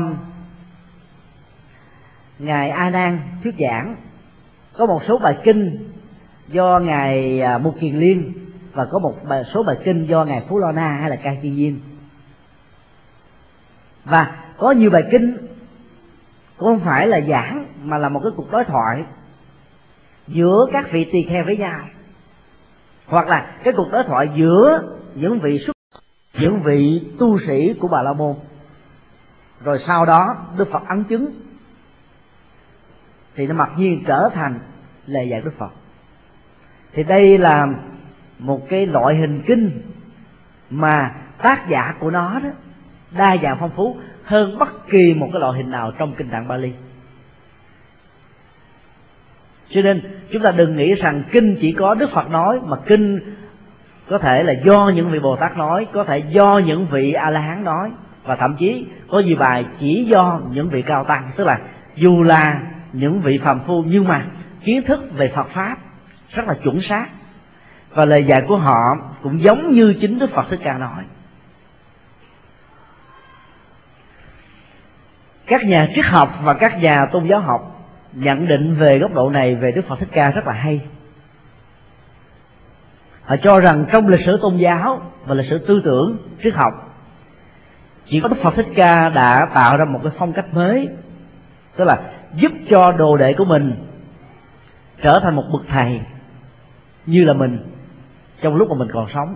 [SPEAKER 2] ngài A Nan thuyết giảng, có một số bài kinh do ngài Mục Kiền Liên, và có một số bài kinh do ngài Phú Lo Na hay là Ca Chi Diên. Và có nhiều bài kinh cũng không phải là giảng mà là một cái cuộc đối thoại giữa các vị tỳ kheo với nhau, hoặc là cái cuộc đối thoại giữa những vị tu sĩ của Bà La Môn, rồi sau đó Đức Phật ấn chứng thì nó mặc nhiên trở thành lời dạy Đức Phật. Thì đây là một cái loại hình kinh mà tác giả của nó đó đa dạng phong phú hơn bất kỳ một cái loại hình nào trong Kinh Tạng Bali. Cho nên chúng ta đừng nghĩ rằng kinh chỉ có Đức Phật nói, mà kinh có thể là do những vị Bồ Tát nói, có thể do những vị A La Hán nói, và thậm chí có nhiều bài chỉ do những vị cao tăng. Tức là dù là những vị phàm phu nhưng mà kiến thức về Phật pháp rất là chuẩn xác, và lời dạy của họ cũng giống như chính Đức Phật Thích Ca nói. Các nhà triết học và các nhà tôn giáo học nhận định về góc độ này về Đức Phật Thích Ca rất là hay. Họ cho rằng trong lịch sử tôn giáo và lịch sử tư tưởng triết học, chỉ có Đức Phật Thích Ca đã tạo ra một cái phong cách mới, tức là giúp cho đồ đệ của mình trở thành một bậc thầy như là mình trong lúc mà mình còn sống.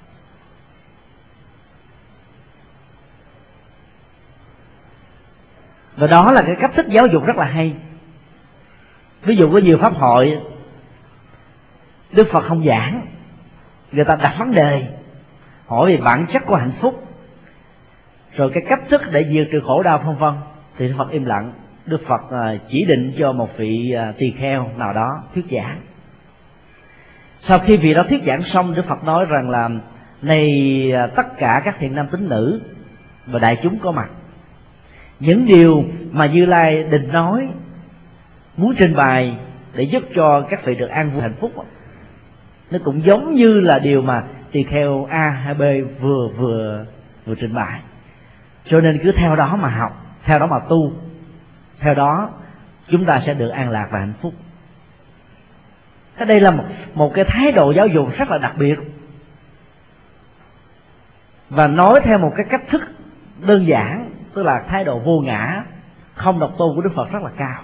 [SPEAKER 2] Và đó là cái cách thức giáo dục rất là hay. Ví dụ có nhiều pháp hội Đức Phật không giảng, người ta đặt vấn đề hỏi về bản chất của hạnh phúc, rồi cái cách thức để diệt trừ khổ đau vân vân, thì Đức Phật im lặng. Đức Phật chỉ định cho một vị tỳ kheo nào đó thuyết giảng. Sau khi vị đó thuyết giảng xong, Đức Phật nói rằng là này tất cả các thiện nam tín nữ và đại chúng có mặt, những điều mà Như Lai định nói muốn trình bày để giúp cho các vị được an vui hạnh phúc, nó cũng giống như là điều mà tỳ kheo A hay B vừa trình bày. Cho nên cứ theo đó mà học, theo đó mà tu, theo đó chúng ta sẽ được an lạc và hạnh phúc. Thế đây là một cái thái độ giáo dục rất là đặc biệt, và nói theo một cái cách thức đơn giản, tức là thái độ vô ngã, không độc tôn của Đức Phật rất là cao.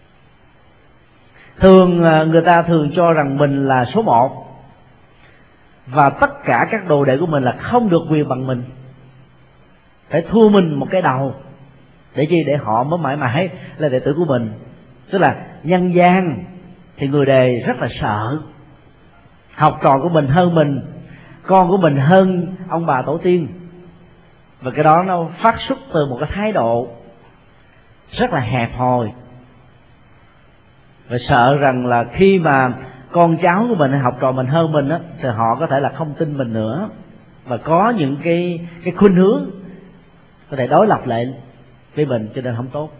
[SPEAKER 2] Thường người ta thường cho rằng mình là số một, và tất cả các đồ đệ của mình là không được quyền bằng mình, phải thua mình một cái đầu. Để chi? Để họ mới mãi mãi là đệ tử của mình. Tức là nhân gian thì người đề rất là sợ học trò của mình hơn mình, con của mình hơn ông bà tổ tiên, và cái đó nó phát xuất từ một cái thái độ rất là hẹp hòi, và sợ rằng là khi mà con cháu của mình hay học trò mình hơn mình á, thì họ có thể là không tin mình nữa, và có những cái khuynh hướng có thể đối lập lại với mình, cho nên không tốt.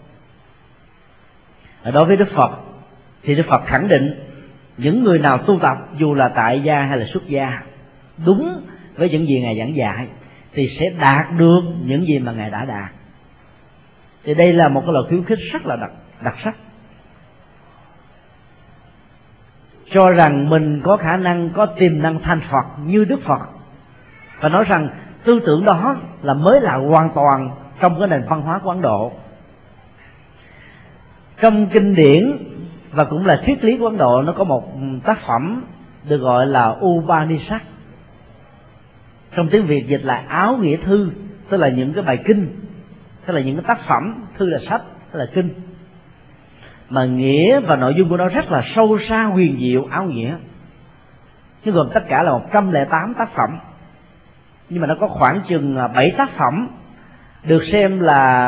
[SPEAKER 2] Ở đối với Đức Phật thì Đức Phật khẳng định những người nào tu tập, dù là tại gia hay là xuất gia, đúng với những gì Ngài giảng dạy, thì sẽ đạt được những gì mà Ngài đã đạt. Thì đây là một cái lời khuyến khích rất là đặc sắc, cho rằng mình có khả năng, có tiềm năng thành Phật như Đức Phật, và nói rằng tư tưởng đó là mới lạ hoàn toàn trong cái nền văn hóa của Ấn Độ, Trong kinh điển và cũng là triết lý của Ấn Độ, nó có một tác phẩm được gọi là Upanishad. Trong tiếng Việt dịch là áo nghĩa thư, tức là những cái bài kinh, tức là những cái tác phẩm. Thư là sách, tức là kinh, mà nghĩa và nội dung của nó rất là sâu xa, huyền diệu, áo nghĩa. Chứ gồm tất cả là 108 tác phẩm, nhưng mà nó có khoảng chừng 7 tác phẩm được xem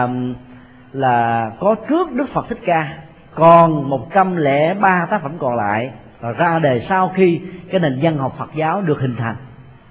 [SPEAKER 2] là có trước Đức Phật Thích Ca, còn 103 tác phẩm còn lại là ra đời sau khi cái nền văn học Phật giáo được hình thành.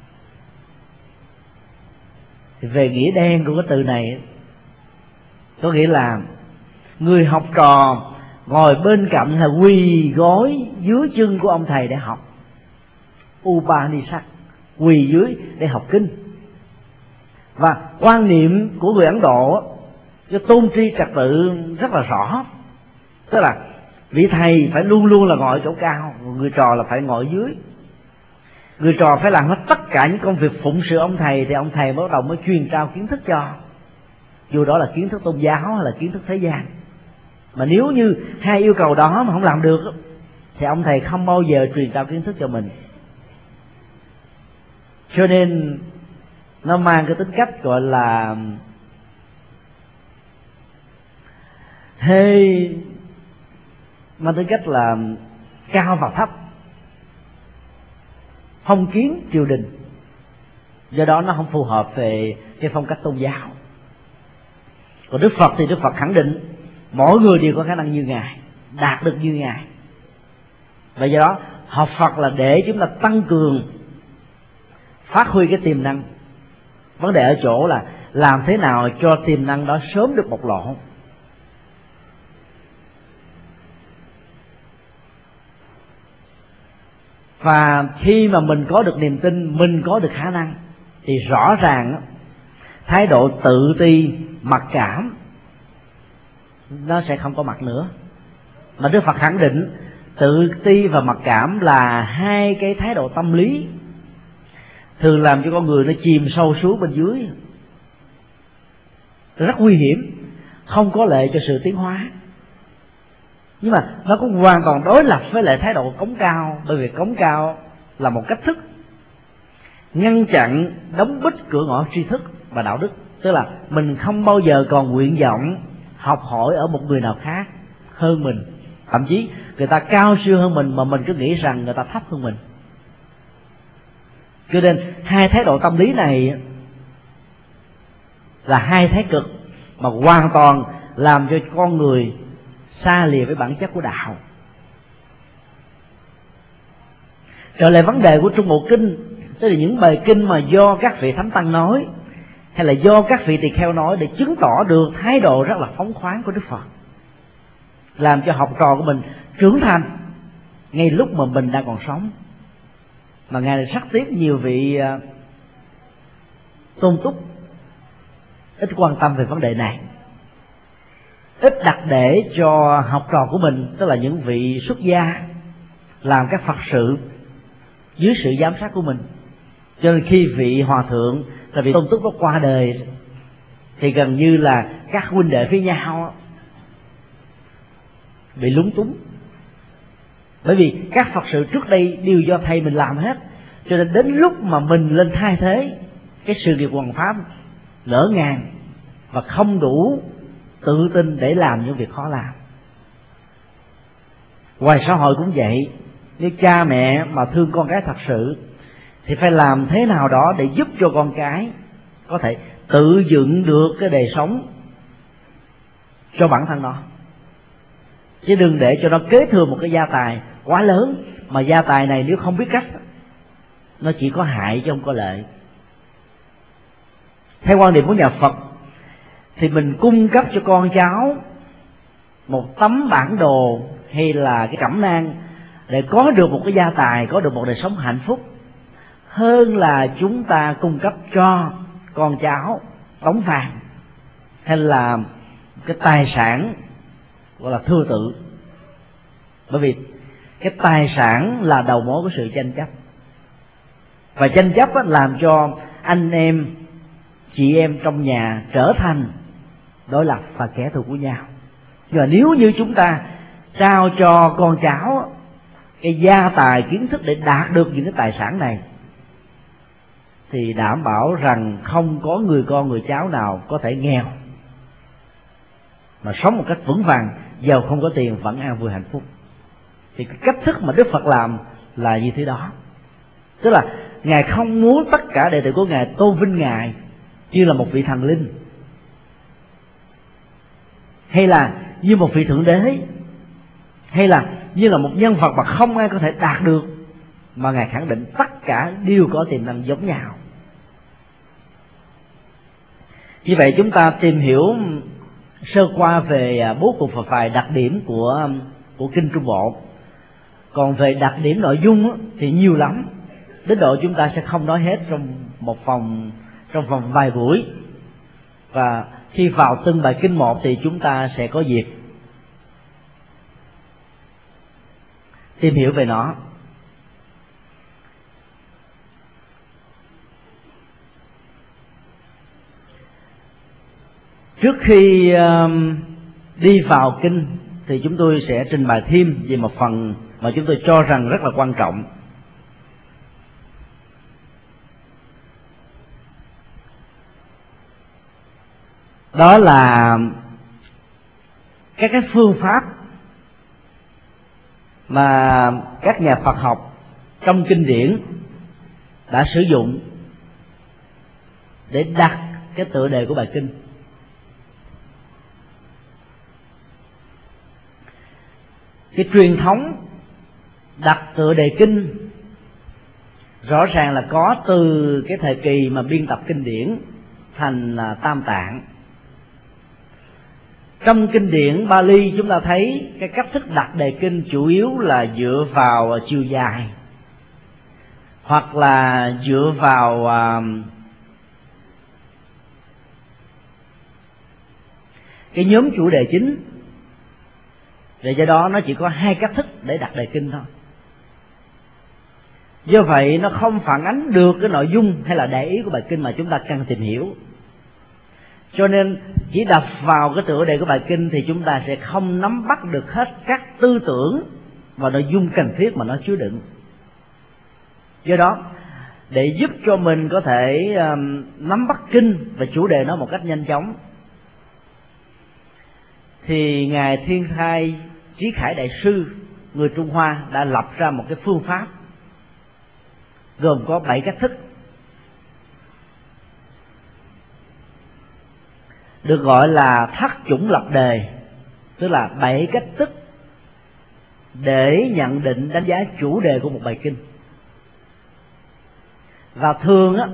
[SPEAKER 2] Thì về nghĩa đen của cái từ này có nghĩa là người học trò ngồi bên cạnh là quỳ gối dưới chân của ông thầy để học Upanishad, quỳ dưới để học kinh. Và quan niệm của người Ấn Độ, cái tôn tri trật tự rất là rõ, tức là vị thầy phải luôn luôn là ngồi ở chỗ cao, người trò là phải ngồi dưới. Người trò phải làm hết tất cả những công việc phụng sự ông thầy, thì ông thầy bắt đầu mới truyền trao kiến thức cho, dù đó là kiến thức tôn giáo hay là kiến thức thế gian. Mà nếu như hai yêu cầu đó mà không làm được thì ông thầy không bao giờ truyền trao kiến thức cho mình. Cho nên nó mang cái tính cách gọi là mang tính cách là cao và thấp, phong kiến triều đình. Do đó nó không phù hợp về cái phong cách tôn giáo. Còn Đức Phật thì Đức Phật khẳng định mỗi người đều có khả năng như Ngài, đạt được như Ngài. Và do đó học Phật là để chúng ta tăng cường, phát huy cái tiềm năng. Vấn đề ở chỗ là làm thế nào cho tiềm năng đó sớm được bộc lộ. Và khi mà mình có được niềm tin, mình có được khả năng, thì rõ ràng thái độ tự ti, mặc cảm nó sẽ không có mặt nữa. Mà Đức Phật khẳng định tự ti và mặc cảm là hai cái thái độ tâm lý thường làm cho con người nó chìm sâu xuống bên dưới, rất nguy hiểm, không có lợi cho sự tiến hóa. Nhưng mà nó cũng hoàn toàn đối lập với lại thái độ cống cao, bởi vì cống cao là một cách thức ngăn chặn, đóng bít cửa ngõ tri thức và đạo đức. Tức là mình không bao giờ còn nguyện vọng học hỏi ở một người nào khác hơn mình, thậm chí người ta cao siêu hơn mình mà mình cứ nghĩ rằng người ta thấp hơn mình. Cho nên hai thái độ tâm lý này là hai thái cực mà hoàn toàn làm cho con người xa lìa với bản chất của đạo. Trở lại vấn đề của Trung Bộ Kinh, tức là những bài kinh mà do các vị thánh tăng nói hay là do các vị tỳ kheo nói, để chứng tỏ được thái độ rất là phóng khoáng của Đức Phật, làm cho học trò của mình trưởng thành ngay lúc mà mình đang còn sống. Mà Ngài rất tiếc nhiều vị tôn túc ít quan tâm về vấn đề này, ít đặt để cho học trò của mình, tức là những vị xuất gia làm các Phật sự dưới sự giám sát của mình. Cho nên khi vị hòa thượng là vị tôn túc đó qua đời, thì gần như là các huynh đệ với nhau bị lúng túng, bởi vì các Phật sự trước đây đều do thầy mình làm hết. Cho nên đến lúc mà mình lên thay thế, cái sự nghiệp hoằng pháp lỡ ngàn và không đủ tự tin để làm những việc khó làm. Ngoài xã hội cũng vậy, nếu cha mẹ mà thương con cái thật sự thì phải làm thế nào đó để giúp cho con cái có thể tự dựng được cái đời sống cho bản thân nó, chứ đừng để cho nó kế thừa một cái gia tài quá lớn, mà gia tài này nếu không biết cách nó chỉ có hại chứ không có lợi. Theo quan điểm của nhà Phật thì mình cung cấp cho con cháu một tấm bản đồ hay là cái cẩm nang để có được một cái gia tài, có được một đời sống hạnh phúc, hơn là chúng ta cung cấp cho con cháu đống vàng hay là cái tài sản gọi là thừa tự. Bởi vì cái tài sản là đầu mối của sự tranh chấp, và tranh chấp làm cho anh em chị em trong nhà trở thành đối lập và kẻ thù của nhau. Nhưng mà nếu như chúng ta trao cho con cháu cái gia tài kiến thức để đạt được những cái tài sản này, thì đảm bảo rằng không có người con người cháu nào có thể nghèo mà sống một cách vững vàng, giàu không có tiền vẫn an vui hạnh phúc. Thì cái cách thức mà Đức Phật làm là như thế đó. Tức là Ngài không muốn tất cả đệ tử của Ngài tôn vinh Ngài như là một vị thần linh, hay là như một vị thượng đế, hay là như là một nhân vật mà không ai có thể đạt được, mà Ngài khẳng định tất cả đều có tiềm năng giống nhau. Như vậy chúng ta tìm hiểu sơ qua về bố cục và vài đặc điểm của kinh Trung Bộ. Còn về đặc điểm nội dung thì nhiều lắm, đến độ chúng ta sẽ không nói hết trong vòng vài buổi. Và khi vào từng bài kinh một thì chúng ta sẽ có dịp tìm hiểu về nó. Trước khi đi vào kinh thì chúng tôi sẽ trình bày thêm về một phần mà chúng tôi cho rằng rất là quan trọng. Đó là các cái phương pháp mà các nhà Phật học trong kinh điển đã sử dụng để đặt cái tựa đề của bài kinh. Cái truyền thống đặt tựa đề kinh rõ ràng là có từ cái thời kỳ mà biên tập kinh điển thành Tam Tạng. Trong kinh điển Bali chúng ta thấy cái cách thức đặt đề kinh chủ yếu là dựa vào chiều dài, hoặc là dựa vào cái nhóm chủ đề chính. Để do đó nó chỉ có hai cách thức để đặt đề kinh thôi. Do vậy nó không phản ánh được cái nội dung hay là đại ý của bài kinh mà chúng ta cần tìm hiểu. Cho nên chỉ đọc vào cái tựa đề của bài kinh thì chúng ta sẽ không nắm bắt được hết các tư tưởng và nội dung cần thiết mà nó chứa đựng. Do đó để giúp cho mình có thể nắm bắt kinh và chủ đề nó một cách nhanh chóng, thì Ngài Thiên Thai Trí Khải Đại Sư người Trung Hoa đã lập ra một cái phương pháp gồm có 7 cách thức, được gọi là thất chủng lập đề, tức là 7 cách thức để nhận định đánh giá chủ đề của một bài kinh. Và thường á,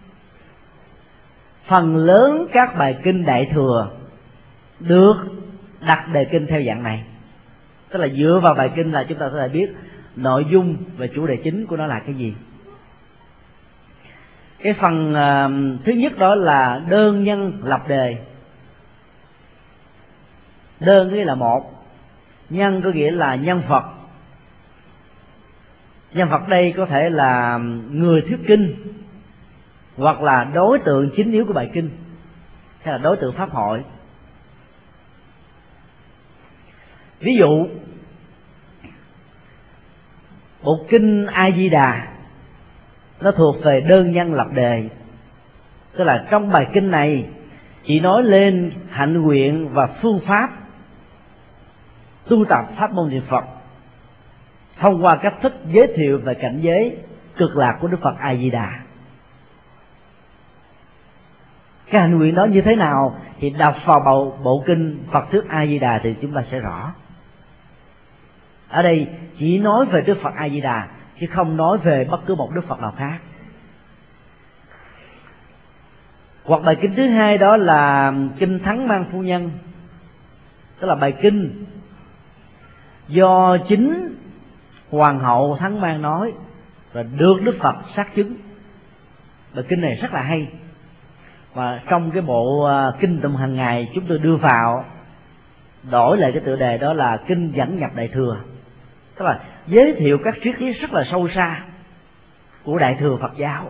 [SPEAKER 2] phần lớn các bài kinh Đại Thừa được đặt đề kinh theo dạng này. Tức là dựa vào bài kinh là chúng ta có thể biết nội dung và chủ đề chính của nó là cái gì. Cái phần thứ nhất đó là đơn nhân lập đề. Đơn có nghĩa là một, nhân có nghĩa là nhân vật. Nhân vật đây có thể là người thuyết kinh, hoặc là đối tượng chính yếu của bài kinh, hay là đối tượng pháp hội. Ví dụ bộ kinh A Di Đà nó thuộc về đơn nhân lập đề, tức là trong bài kinh này chỉ nói lên hạnh nguyện và phương pháp tu tập pháp môn niệm Phật thông qua cách thức giới thiệu về cảnh giới cực lạc của Đức Phật A Di Đà. Cái hạnh nguyện đó như thế nào thì đọc vào bộ kinh Phật thuyết A Di Đà thì chúng ta sẽ rõ. Ở đây chỉ nói về Đức Phật A Di Đà chứ không nói về bất cứ một Đức Phật nào khác. Hoặc bài kinh thứ hai đó là kinh Thắng Mang Phu Nhân, tức là bài kinh do chính Hoàng hậu Thắng Mang nói và được Đức Phật xác chứng. Bài kinh này rất là hay, và trong cái bộ kinh tụng hàng ngày chúng tôi đưa vào, đổi lại cái tựa đề đó là kinh dẫn nhập Đại Thừa, tức là giới thiệu các triết lý rất là sâu xa của Đại Thừa Phật giáo.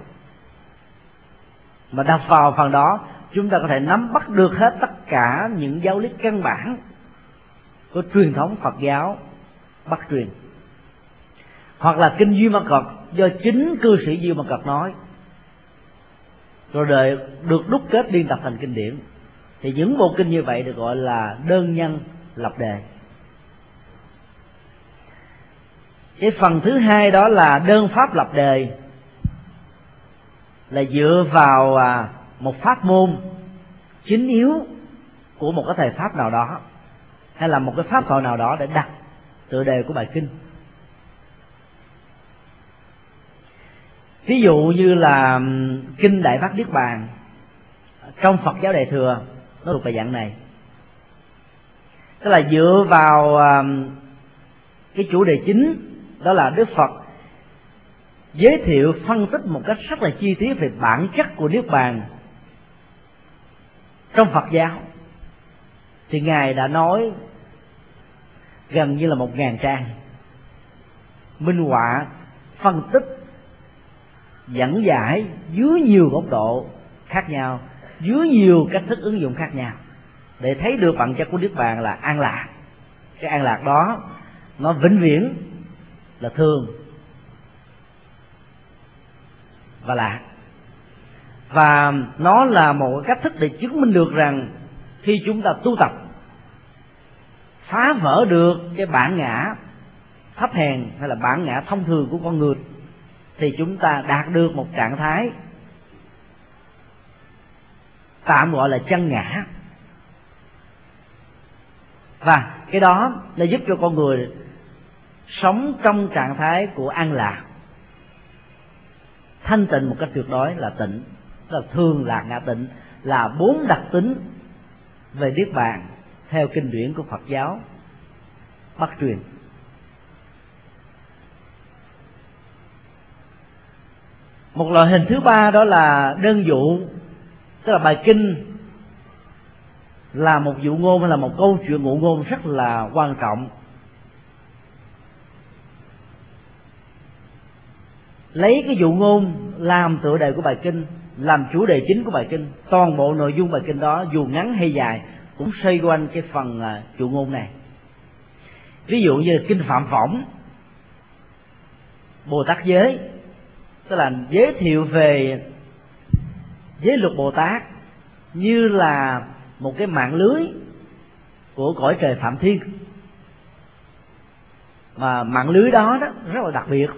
[SPEAKER 2] Mà đọc vào phần đó chúng ta có thể nắm bắt được hết tất cả những giáo lý căn bản của truyền thống Phật giáo Bắc truyền, hoặc là kinh Duy Ma Cật do chính cư sĩ Duy Ma Cật nói, rồi được đúc kết biên tập thành kinh điển. Thì những bộ kinh như vậy được gọi là đơn nhân lập đề. Cái phần thứ hai đó là đơn pháp lập đề, là dựa vào một pháp môn chính yếu của một cái thầy pháp nào đó, hay là một cái pháp thoại nào đó để đặt tựa đề của bài kinh. Ví dụ như là kinh Đại Bát Niết Bàn trong Phật giáo Đại Thừa, nó thuộc bài dạng này, tức là dựa vào cái chủ đề chính, đó là Đức Phật giới thiệu phân tích một cách rất là chi tiết về bản chất của Niết Bàn trong Phật giáo. Thì Ngài đã nói gần như là 1000 trang, minh họa, phân tích, dẫn giải dưới nhiều góc độ khác nhau, dưới nhiều cách thức ứng dụng khác nhau, để thấy được bản chất của Niết Bàn là an lạc. Cái an lạc đó nó vĩnh viễn, là thường và lạc, và nó là một cách thức để chứng minh được rằng khi chúng ta tu tập, phá vỡ được cái bản ngã thấp hèn hay là bản ngã thông thường của con người, thì chúng ta đạt được một trạng thái tạm gọi là chân ngã. Và cái đó nó giúp cho con người sống trong trạng thái của an lạc, thanh tịnh một cách tuyệt đối, là tịnh, là thường, lạc, ngã, tịnh, là 4 đặc tính về Niết Bàn theo kinh điển của Phật giáo Bắc truyền. Một loại hình thứ ba đó là đơn dụ, tức là bài kinh là một dụ ngôn hay là một câu chuyện ngụ ngôn rất là quan trọng. Lấy cái dụ ngôn làm tựa đề của bài kinh, làm chủ đề chính của bài kinh. Toàn bộ nội dung bài kinh đó dù ngắn hay dài cũng xoay quanh cái phần dụ ngôn này. Ví dụ như kinh Phạm Võng, Bồ Tát giới, tức là giới thiệu về giới luật Bồ Tát như là một cái mạng lưới của cõi trời Phạm Thiên, mà mạng lưới đó rất là đặc biệt.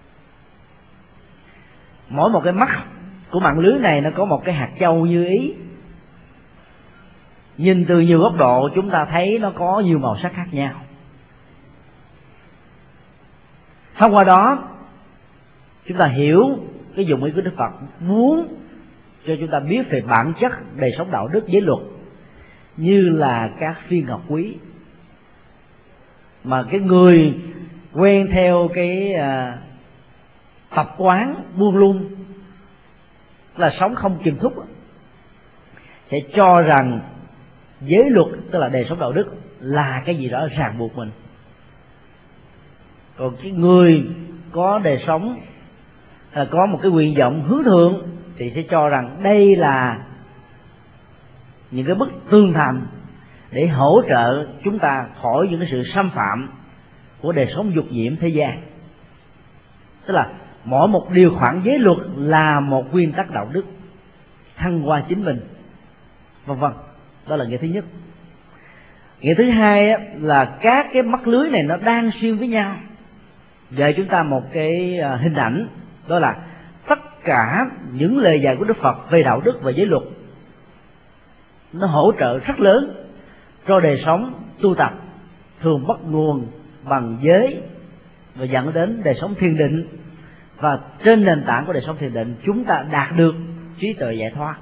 [SPEAKER 2] Mỗi một cái mắt của mạng lưới này nó có một cái hạt châu như ý, nhìn từ nhiều góc độ chúng ta thấy nó có nhiều màu sắc khác nhau. Thông qua đó chúng ta hiểu cái dụng ý của Đức Phật muốn cho chúng ta biết về bản chất đời sống đạo đức giới luật như là các viên ngọc quý, mà cái người quen theo cái tập quán buông lung, là sống không kiềm thúc, sẽ cho rằng giới luật, tức là đời sống đạo đức, là cái gì đó ràng buộc mình. Còn cái người có đời sống, có một cái nguyện vọng hướng thượng, thì sẽ cho rằng đây là những cái bức tường thành để hỗ trợ chúng ta khỏi những cái sự xâm phạm của đời sống dục nhiễm thế gian. Tức là mỗi một điều khoản giới luật là một nguyên tắc đạo đức thăng hoa chính mình, vân vân. Đó là nghĩa thứ nhất. Nghĩa thứ hai là các cái mắt lưới này nó đang xuyên với nhau, gợi chúng ta một cái hình ảnh, đó là tất cả những lời dạy của Đức Phật về đạo đức và giới luật nó hỗ trợ rất lớn cho đời sống tu tập, thường bắt nguồn bằng giới và dẫn đến đời sống thiền định, và trên nền tảng của đời sống thiền định chúng ta đạt được trí tuệ giải thoát.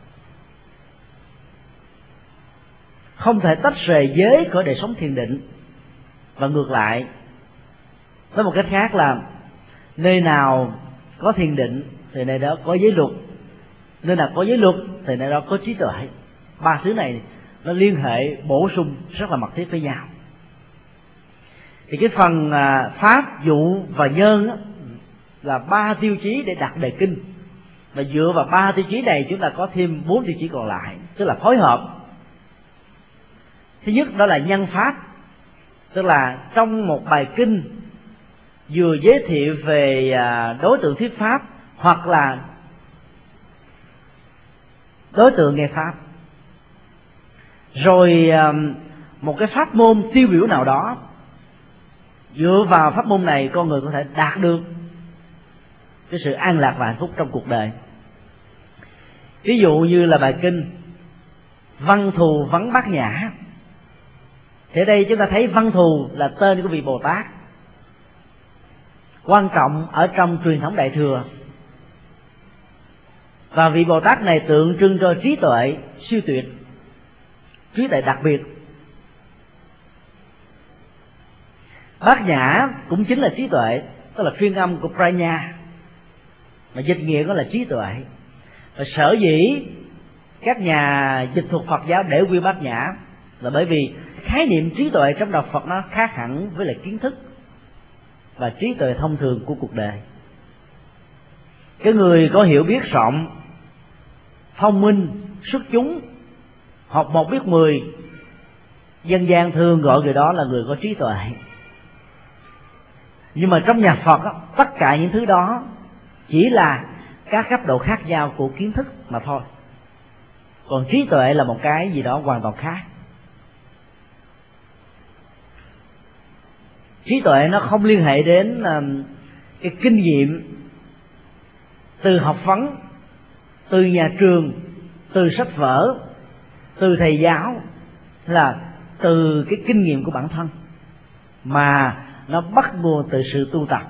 [SPEAKER 2] Không thể tách rời giới khỏi đời sống thiền định, và ngược lại. Nói một cách khác là nơi nào có thiền định thì nơi đó có giới luật, nơi nào có giới luật thì nơi đó có trí tuệ. Ba thứ này nó liên hệ bổ sung rất là mật thiết với nhau. Thì cái phần pháp, dụ và nhân đó, là 3 tiêu chí để đặt đề kinh, và dựa vào 3 tiêu chí này chúng ta có thêm 4 tiêu chí còn lại, tức là phối hợp. Thứ nhất đó là nhân pháp, Tức là trong một bài kinh vừa giới thiệu về đối tượng thuyết pháp hoặc là đối tượng nghe pháp, rồi một cái pháp môn tiêu biểu nào đó, dựa vào pháp môn này con người có thể đạt được cái sự an lạc và hạnh phúc trong cuộc đời. Ví dụ như là bài kinh Văn Thù Vắng Bát Nhã, thì ở đây chúng ta thấy Văn Thù là tên của vị Bồ Tát quan trọng ở trong truyền thống Đại Thừa, và vị Bồ Tát này tượng trưng cho trí tuệ siêu tuyệt, trí tuệ đặc biệt. Bát Nhã cũng chính là trí tuệ, tức là phiên âm của Prajna, mà dịch nghĩa đó là trí tuệ. Và sở dĩ các nhà dịch thuật Phật giáo để quy Bát Nhã là bởi vì khái niệm trí tuệ trong đạo Phật nó khác hẳn với lại kiến thức và trí tuệ thông thường của cuộc đời. Cái người có hiểu biết rộng, thông minh, xuất chúng, học một biết 10, dân gian thường gọi người đó là người có trí tuệ. Nhưng mà trong nhà Phật đó, tất cả những thứ đó chỉ là các cấp độ khác nhau của kiến thức mà thôi. Còn trí tuệ là một cái gì đó hoàn toàn khác. Trí tuệ nó không liên hệ đến cái kinh nghiệm từ học vấn, từ nhà trường, từ sách vở, từ thầy giáo, là từ cái kinh nghiệm của bản thân, mà nó bắt nguồn từ sự tu tập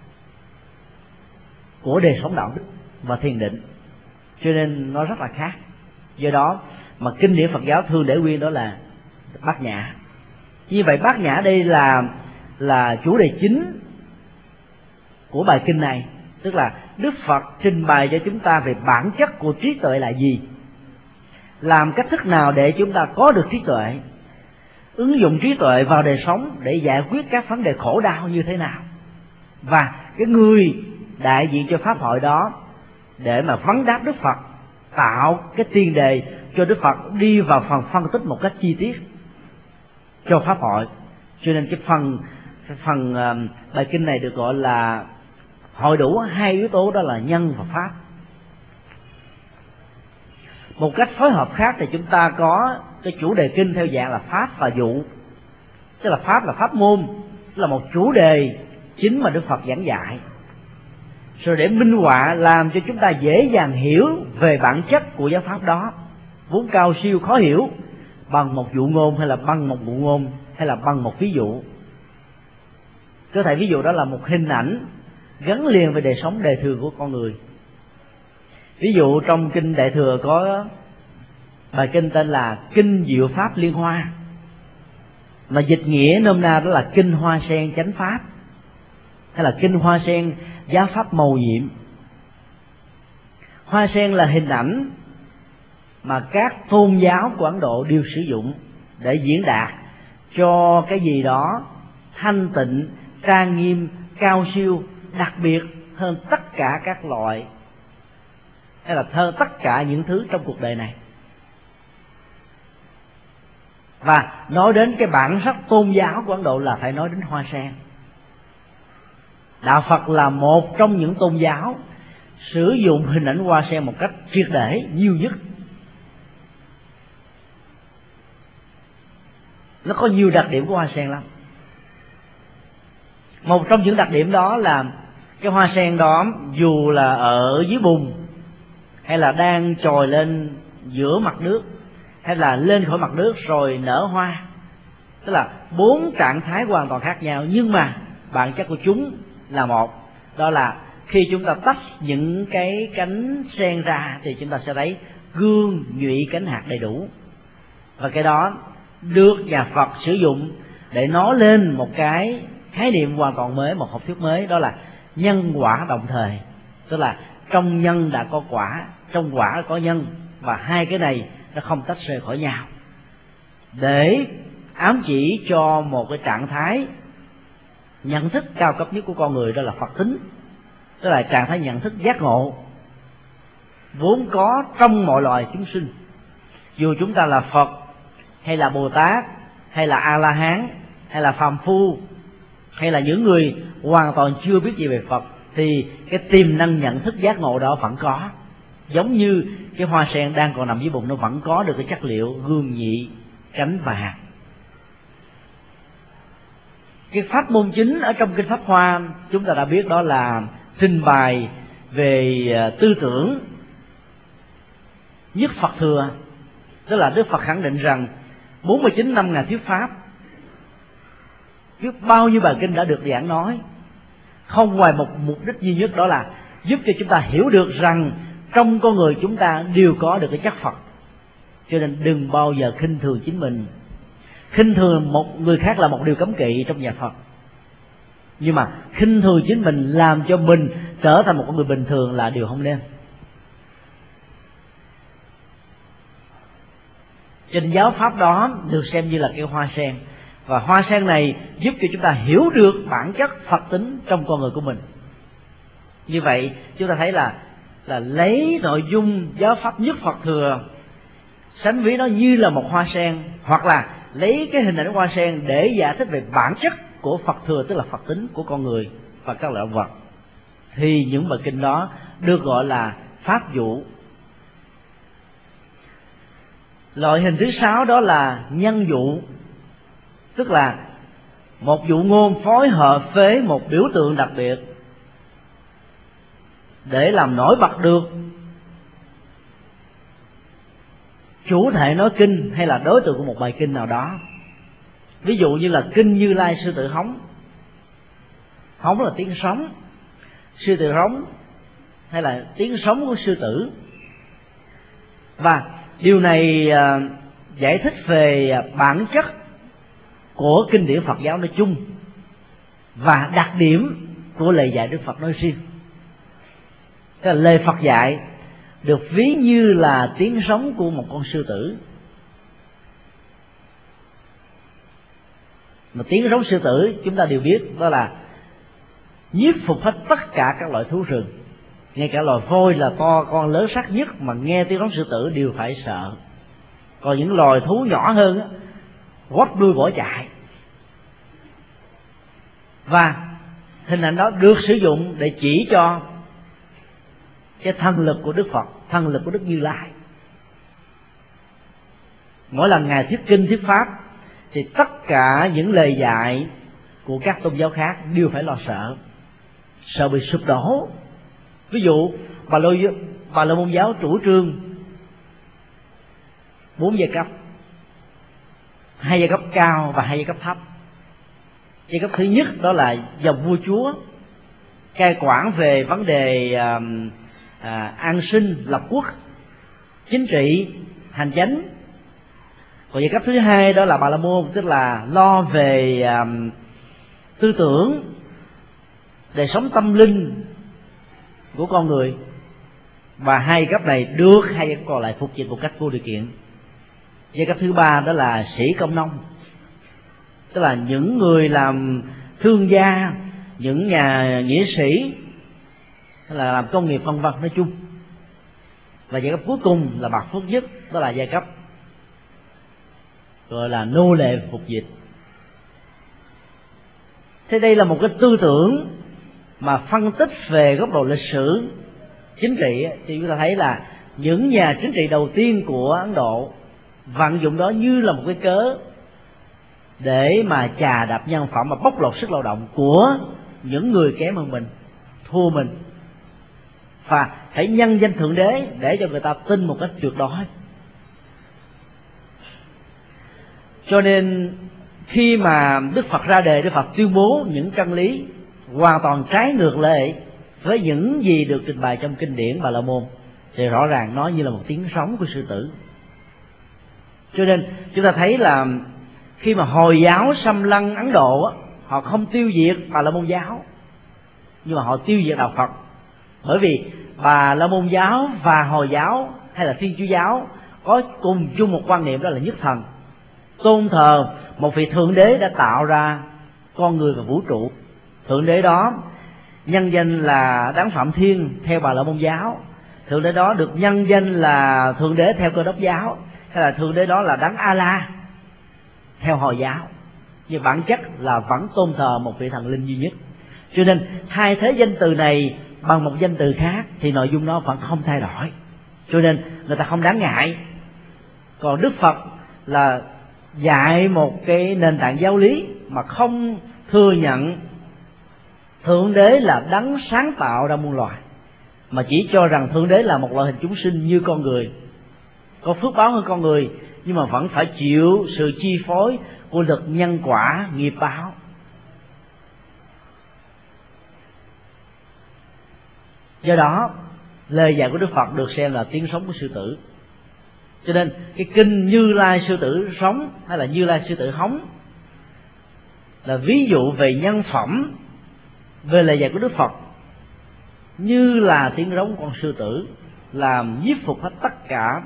[SPEAKER 2] của đời sống đạo đức và thiền định, cho nên nó rất là khác. Do đó mà kinh điển Phật giáo thường để nguyên đó là Bát Nhã. Như vậy Bát Nhã đây là chủ đề chính của bài kinh này, tức là Đức Phật trình bày cho chúng ta về bản chất của trí tuệ là gì, làm cách thức nào để chúng ta có được trí tuệ, ứng dụng trí tuệ vào đời sống để giải quyết các vấn đề khổ đau như thế nào, và cái người đại diện cho pháp hội đó để mà vấn đáp Đức Phật, tạo cái tiền đề cho Đức Phật đi vào phần phân tích một cách chi tiết cho pháp hội. Cho nên cái phần bài kinh này được gọi là hội đủ hai yếu tố, đó là nhân và pháp. Một cách phối hợp khác thì chúng ta có cái chủ đề kinh theo dạng là pháp và dụ. Tức là pháp là pháp môn, là một chủ đề chính mà Đức Phật giảng dạy, rồi để minh họa làm cho chúng ta dễ dàng hiểu về bản chất của giáo pháp đó, vốn cao siêu khó hiểu, bằng một dụ ngôn hay là bằng một ngụ ngôn hay là bằng một ví dụ. Có thể ví dụ đó là một hình ảnh gắn liền với đời sống đời thường của con người. Ví dụ trong kinh Đại Thừa có bài kinh tên là Kinh Diệu Pháp Liên Hoa, mà dịch nghĩa nôm na đó là Kinh Hoa Sen Chánh Pháp, hay là Kinh Hoa Sen Giáo Pháp Mầu Nhiệm. Hoa sen là hình ảnh mà các tôn giáo của Ấn Độ đều sử dụng để diễn đạt cho cái gì đó thanh tịnh, trang nghiêm, cao siêu, đặc biệt hơn tất cả các loại, hay là hơn tất cả những thứ trong cuộc đời này. Và nói đến cái bản sắc tôn giáo của Ấn Độ là phải nói đến hoa sen. Đạo Phật là một trong những tôn giáo sử dụng hình ảnh hoa sen một cách triệt để nhiều nhất. Nó có nhiều đặc điểm của hoa sen lắm. Một trong những đặc điểm đó là cái hoa sen đó dù là ở dưới bùn, hay là đang trồi lên giữa mặt nước, hay là lên khỏi mặt nước rồi nở hoa, tức là 4 trạng thái hoàn toàn khác nhau, nhưng mà bản chất của chúng là một. Đó là khi chúng ta tách những cái cánh sen ra thì chúng ta sẽ thấy gương, nhụy, cánh hạt đầy đủ. Và cái đó được nhà Phật sử dụng để nói lên một cái khái niệm hoàn toàn mới, một học thuyết mới, đó là nhân quả đồng thời. Tức là trong nhân đã có quả, trong quả có nhân, và hai cái này nó không tách rời khỏi nhau, để ám chỉ cho một cái trạng thái nhận thức cao cấp nhất của con người, đó là Phật tính. Tức là trạng thái nhận thức giác ngộ vốn có trong mọi loài chúng sinh. Dù chúng ta là Phật, hay là Bồ Tát, hay là A-la-hán, hay là phàm phu, hay là những người hoàn toàn chưa biết gì về Phật, thì cái tiềm năng nhận thức giác ngộ đó vẫn có. Giống như cái hoa sen đang còn nằm dưới bùn, nó vẫn có được cái chất liệu gương nhị cánh vàng. Cái pháp môn chính ở trong kinh Pháp Hoa chúng ta đã biết, đó là trình bày về tư tưởng nhất Phật thừa. Tức là Đức Phật khẳng định rằng 49 năm Ngài thuyết pháp, biết bao nhiêu bài kinh đã được giảng nói, không ngoài một mục đích duy nhất, đó là giúp cho chúng ta hiểu được rằng trong con người chúng ta đều có được cái chất Phật. Cho nên đừng bao giờ khinh thường chính mình. Khinh thường một người khác là một điều cấm kỵ trong nhà Phật, nhưng mà khinh thường chính mình làm cho mình trở thành một con người bình thường là điều không nên. Trên giáo pháp đó được xem như là cây hoa sen, và hoa sen này giúp cho chúng ta hiểu được bản chất Phật tính trong con người của mình. Như vậy chúng ta thấy là lấy nội dung giáo pháp nhất Phật thừa, sánh ví nó như là một hoa sen, hoặc là lấy cái hình ảnh hoa sen để giải thích về bản chất của Phật thừa, tức là Phật tính của con người và các loại động vật, thì những bài kinh đó được gọi là pháp dụ. Loại hình thứ 6 đó là nhân dụ, tức là một dụ ngôn phối hợp với một biểu tượng đặc biệt để làm nổi bật được chủ thể nói kinh hay là đối tượng của một bài kinh nào đó. Ví dụ như là kinh Như Lai sư tử hống. Hống là tiếng sống, sư tử hống hay là tiếng sống của sư tử. Và điều này giải thích về bản chất của kinh điển Phật giáo nói chung và đặc điểm của lời dạy Đức Phật nói riêng. Cái lời Phật dạy được ví như là tiếng sống của một con sư tử. Mà tiếng sống sư tử chúng ta đều biết đó là nhiếp phục hết tất cả các loại thú rừng. Ngay cả loài voi là to con lớn sắc nhất mà nghe tiếng sống sư tử đều phải sợ. Còn những loài thú nhỏ hơn á, quắp đuôi bỏ chạy. Và hình ảnh đó được sử dụng để chỉ cho cái thần lực của Đức Phật, thần lực của Đức Như Lai. Mỗi lần Ngài thuyết kinh thuyết pháp thì tất cả những lời dạy của các tôn giáo khác đều phải lo sợ, sợ bị sụp đổ. Ví dụ Bà La Môn giáo chủ trương 4 giai cấp, 2 giai cấp cao và 2 giai cấp thấp. Giai cấp thứ nhất đó là dòng vua chúa cai quản về vấn đề an sinh, lập quốc, chính trị, hành chánh. Còn giai cấp thứ hai đó là Bà La Môn, tức là lo về tư tưởng, đời sống tâm linh của con người. Và 2 cấp này được 2 giai cấp còn lại phục dịch một cách vô điều kiện. Giai cấp thứ ba đó là sĩ công nông, tức là những người làm thương gia, những nhà nghĩa sĩ, hay là làm công nghiệp vân vân nói chung. Và giai cấp cuối cùng là bậc phước nhất, đó là giai cấp gọi là nô lệ phục dịch. Thế đây là một cái tư tưởng mà phân tích về góc độ lịch sử chính trị, thì chúng ta thấy là những nhà chính trị đầu tiên của Ấn Độ vận dụng đó như là một cái cớ để mà chà đạp nhân phẩm và bóc lột sức lao động của những người kém hơn mình, thua mình, và hãy nhân danh Thượng Đế để cho người ta tin một cách tuyệt đối. Cho nên khi mà Đức Phật ra đề, Đức Phật tuyên bố những chân lý hoàn toàn trái ngược lại với những gì được trình bày trong kinh điển Bà La Môn, thì rõ ràng nó như là một tiếng sống của sư tử. Cho nên chúng ta thấy là khi mà Hồi giáo xâm lăng Ấn Độ, họ không tiêu diệt Bà La Môn giáo, nhưng mà họ tiêu diệt đạo Phật. Bởi vì Bà La Môn giáo và Hồi giáo hay là Thiên Chúa giáo có cùng chung một quan niệm, đó là nhất thần, tôn thờ một vị Thượng Đế đã tạo ra con người và vũ trụ. Thượng Đế đó nhân danh là Đấng Phạm Thiên theo Bà La Môn giáo, Thượng Đế đó được nhân danh là Thượng Đế theo Cơ Đốc giáo, hay là Thượng Đế đó là Đấng A La theo Hồi giáo. nhưng bản chất là vẫn tôn thờ một vị thần linh duy nhất. Cho nên thay thế danh từ này bằng một danh từ khác thì nội dung nó vẫn không thay đổi, cho nên người ta không đáng ngại. Còn Đức Phật là dạy một cái nền tảng giáo lý mà không thừa nhận Thượng Đế là đấng sáng tạo ra muôn loài, mà chỉ cho rằng Thượng Đế là một loại hình chúng sinh như con người, có phước báo hơn con người, nhưng mà vẫn phải chịu sự chi phối của lực nhân quả nghiệp báo. Do đó lời dạy của Đức Phật được xem là tiếng sống của sư tử. Cho nên cái kinh Như Lai sư tử sống hay là Như Lai sư tử hống là ví dụ về nhân phẩm, về lời dạy của Đức Phật, như là tiếng rống con sư tử, làm nhiếp phục hết tất cả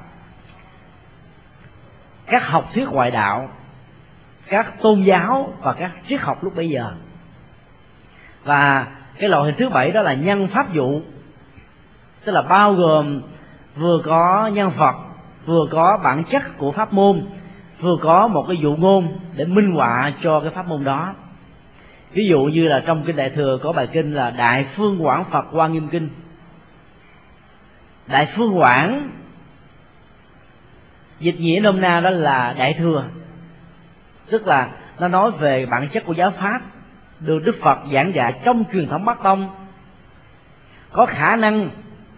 [SPEAKER 2] các học thuyết ngoại đạo, các tôn giáo và các triết học lúc bấy giờ. Và cái loại hình thứ bảy đó là nhân pháp dụ, tức là bao gồm vừa có nhân vật, vừa có bản chất của pháp môn, vừa có một cái dụ ngôn để minh họa cho cái pháp môn đó. Ví dụ như là trong kinh Đại Thừa có bài kinh là Đại Phương Quảng Phật Hoa Nghiêm Kinh. Đại Phương Quảng dịch nghĩa nôm na đó là Đại Thừa, tức là nó nói về bản chất của giáo pháp được Đức Phật giảng dạy trong truyền thống Bắc Tông, có khả năng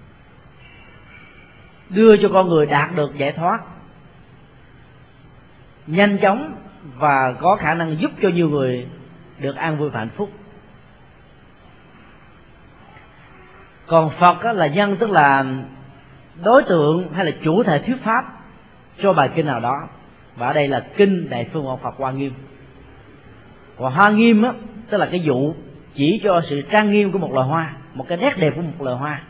[SPEAKER 2] đưa cho con người đạt được giải thoát nhanh chóng và có khả năng giúp cho nhiều người được an vui và hạnh phúc. Còn Phật là nhân, tức là đối tượng hay là chủ thể thuyết pháp cho bài kinh nào đó, và ở đây là kinh Đại Phương Quảng Phật Hoa Nghiêm. Còn Hoa Nghiêm á, tức là cái dụ chỉ cho sự trang nghiêm của một loài hoa, một cái nét đẹp của một loài hoa.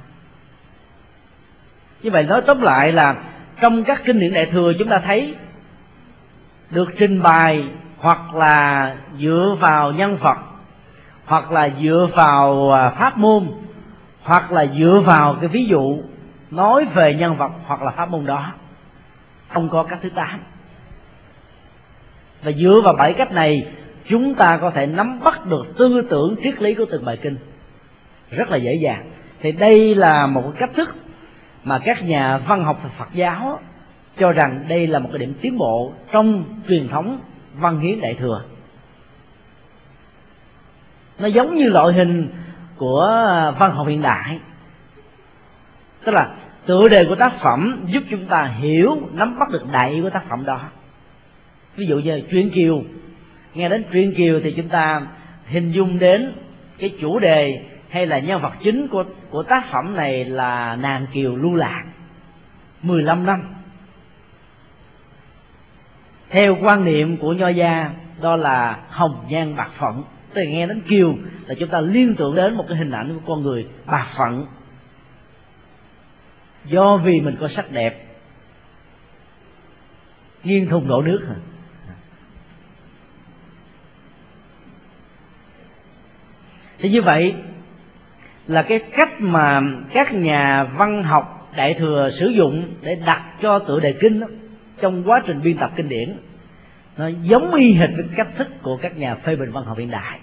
[SPEAKER 2] Như vậy nói tóm lại là trong các kinh điển Đại Thừa chúng ta thấy được trình bày hoặc là dựa vào nhân vật, hoặc là dựa vào pháp môn, hoặc là dựa vào cái ví dụ nói về nhân vật hoặc là pháp môn đó, không có cách thứ 8. Và dựa vào 7 cách này chúng ta có thể nắm bắt được tư tưởng triết lý của từng bài kinh rất là dễ dàng. Thì đây là một cách thức mà các nhà văn học Phật giáo cho rằng đây là một cái điểm tiến bộ trong truyền thống văn hiến Đại Thừa. Nó giống như loại hình của văn học hiện đại, tức là tựa đề của tác phẩm giúp chúng ta hiểu, nắm bắt được đại ý của tác phẩm đó. Ví dụ như truyện Kiều, nghe đến truyện Kiều thì chúng ta hình dung đến cái chủ đề hay là nhân vật chính của tác phẩm này là nàng Kiều lưu lạc 15 năm. Theo quan niệm của Nho gia đó là hồng nhan bạc phận, tức là nghe đến Kiều là chúng ta liên tưởng đến một cái hình ảnh của con người bạc phận, do vì mình có sắc đẹp nghiêng thùng đổ nước. Thì như vậy là cái cách mà các nhà văn học Đại Thừa sử dụng để đặt cho tựa đề kinh đó, trong quá trình biên tập kinh điển, nó giống y hệt với cách thức của các nhà phê bình văn học hiện đại.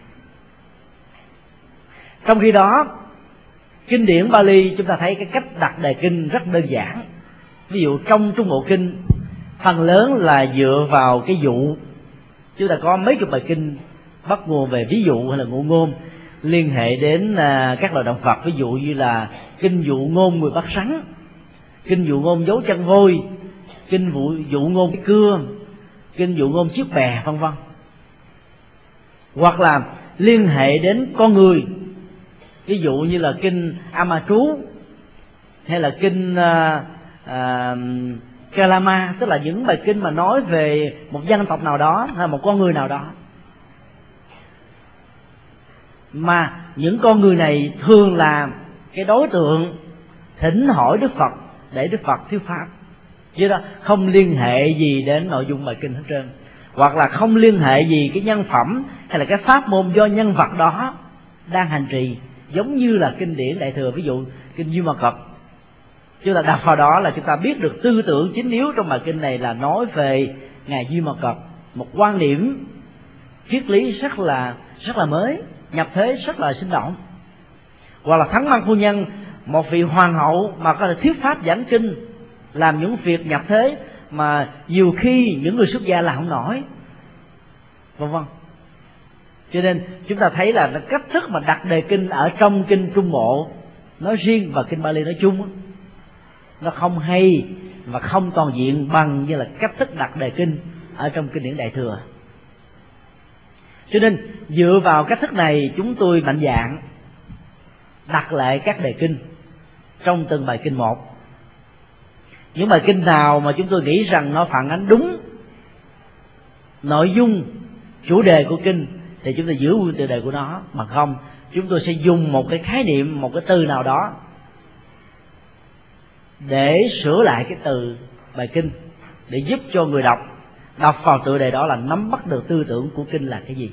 [SPEAKER 2] Trong khi đó kinh điển Bali chúng ta thấy cái cách đặt đề kinh rất đơn giản. Ví dụ trong Trung Bộ Kinh phần lớn là dựa vào cái dụ. Chúng ta có mấy chục bài kinh bắt nguồn về ví dụ hay là ngụ ngôn liên hệ đến các loài động vật, ví dụ như là kinh dụ ngôn người bắt rắn, kinh dụ ngôn dấu chân voi, kinh dụ ngôn cái cưa, kinh dụ ngôn chiếc bè, vân vân. Hoặc là liên hệ đến con người, ví dụ như là kinh Ama Trú hay là kinh Kalama, tức là những bài kinh mà nói về một dân tộc nào đó hay một con người nào đó, mà những con người này thường là cái đối tượng thỉnh hỏi Đức Phật để Đức Phật thuyết pháp, chứ đó không liên hệ gì đến nội dung bài kinh hết trơn, hoặc là không liên hệ gì cái nhân phẩm hay là cái pháp môn do nhân vật đó đang hành trì, giống như là kinh điển Đại Thừa, ví dụ kinh Duy Ma Cật. Chúng ta đặt vào đó là chúng ta biết được tư tưởng chính yếu trong bài kinh này là nói về ngài Duy Ma Cật, một quan điểm triết lý rất là mới, nhập thế rất là sinh động. Hoặc là Thắng Văn Phu Nhân, một vị hoàng hậu mà có thể thuyết pháp giảng kinh, làm những việc nhập thế mà nhiều khi những người xuất gia làm không nổi, vân vân. Cho nên chúng ta thấy là cách thức mà đặt đề kinh ở trong kinh Trung Bộ nói riêng và kinh Bali nói chung, nó không hay và không toàn diện bằng như là cách thức đặt đề kinh ở trong kinh điển Đại Thừa. Cho nên dựa vào cách thức này, chúng tôi mạnh dạn đặt lại các đề kinh trong từng bài kinh một. Những bài kinh nào mà chúng tôi nghĩ rằng nó phản ánh đúng nội dung chủ đề của kinh thì chúng ta giữ nguyên tiêu đề của nó, mà không chúng tôi sẽ dùng một cái khái niệm, một cái từ nào đó để sửa lại cái từ bài kinh, để giúp cho người đọc vào tựa đề đó là nắm bắt được tư tưởng của kinh là cái gì.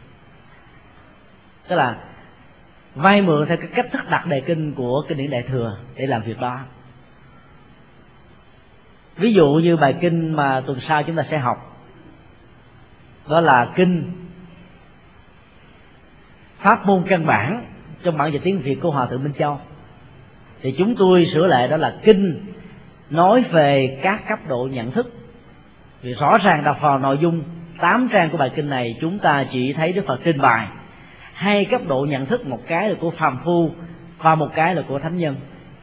[SPEAKER 2] Tức là vay mượn theo cái cách thức đặt đề kinh của kinh điển Đại Thừa để làm việc đó. Ví dụ như bài kinh mà tuần sau chúng ta sẽ học, đó là kinh Pháp môn căn bản trong bản dịch tiếng Việt của Hòa thượng Minh Châu, thì chúng tôi sửa lại đó là kinh nói về các cấp độ nhận thức. Vì rõ ràng đọc vào nội dung 8 trang của bài kinh này, chúng ta chỉ thấy Đức Phật trình bày 2 cấp độ nhận thức, một cái là của phàm phu và một cái là của thánh nhân.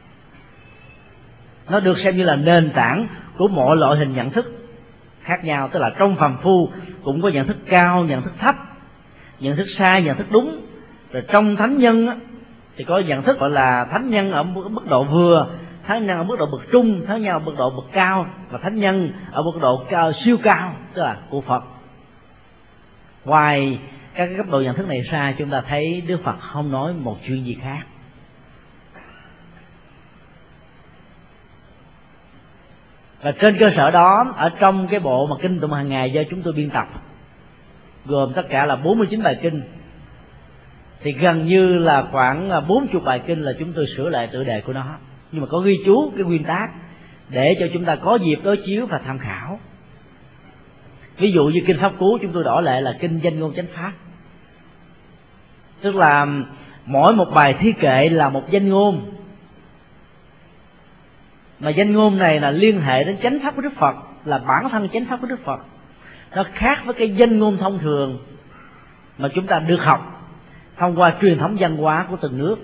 [SPEAKER 2] Nó được xem như là nền tảng của mọi loại hình nhận thức khác nhau. Tức là trong phàm phu cũng có nhận thức cao, nhận thức thấp, nhận thức sai, nhận thức đúng. Rồi trong thánh nhân thì có nhận thức gọi là thánh nhân ở mức độ vừa, thánh nhân ở mức độ bậc trung, thánh nhân ở mức độ bậc cao, và thánh nhân ở mức độ cao, siêu cao, tức là của Phật. Ngoài các cấp độ nhận thức này ra, chúng ta thấy Đức Phật không nói một chuyện gì khác. Và trên cơ sở đó, ở trong cái bộ mà kinh tụng hàng ngày do chúng tôi biên tập, gồm tất cả là 49 bài kinh, thì gần như là khoảng 40 bài kinh là chúng tôi sửa lại tựa đề của nó, nhưng mà có ghi chú cái nguyên tắc để cho chúng ta có dịp đối chiếu và tham khảo. Ví dụ như kinh Pháp Cú chúng tôi đổi lại là kinh Danh Ngôn Chánh Pháp, tức là mỗi một bài thi kệ là một danh ngôn, mà danh ngôn này là liên hệ đến chánh pháp của Đức Phật, là bản thân chánh pháp của Đức Phật. Nó khác với cái danh ngôn thông thường mà chúng ta được học thông qua truyền thống văn hóa của từng nước.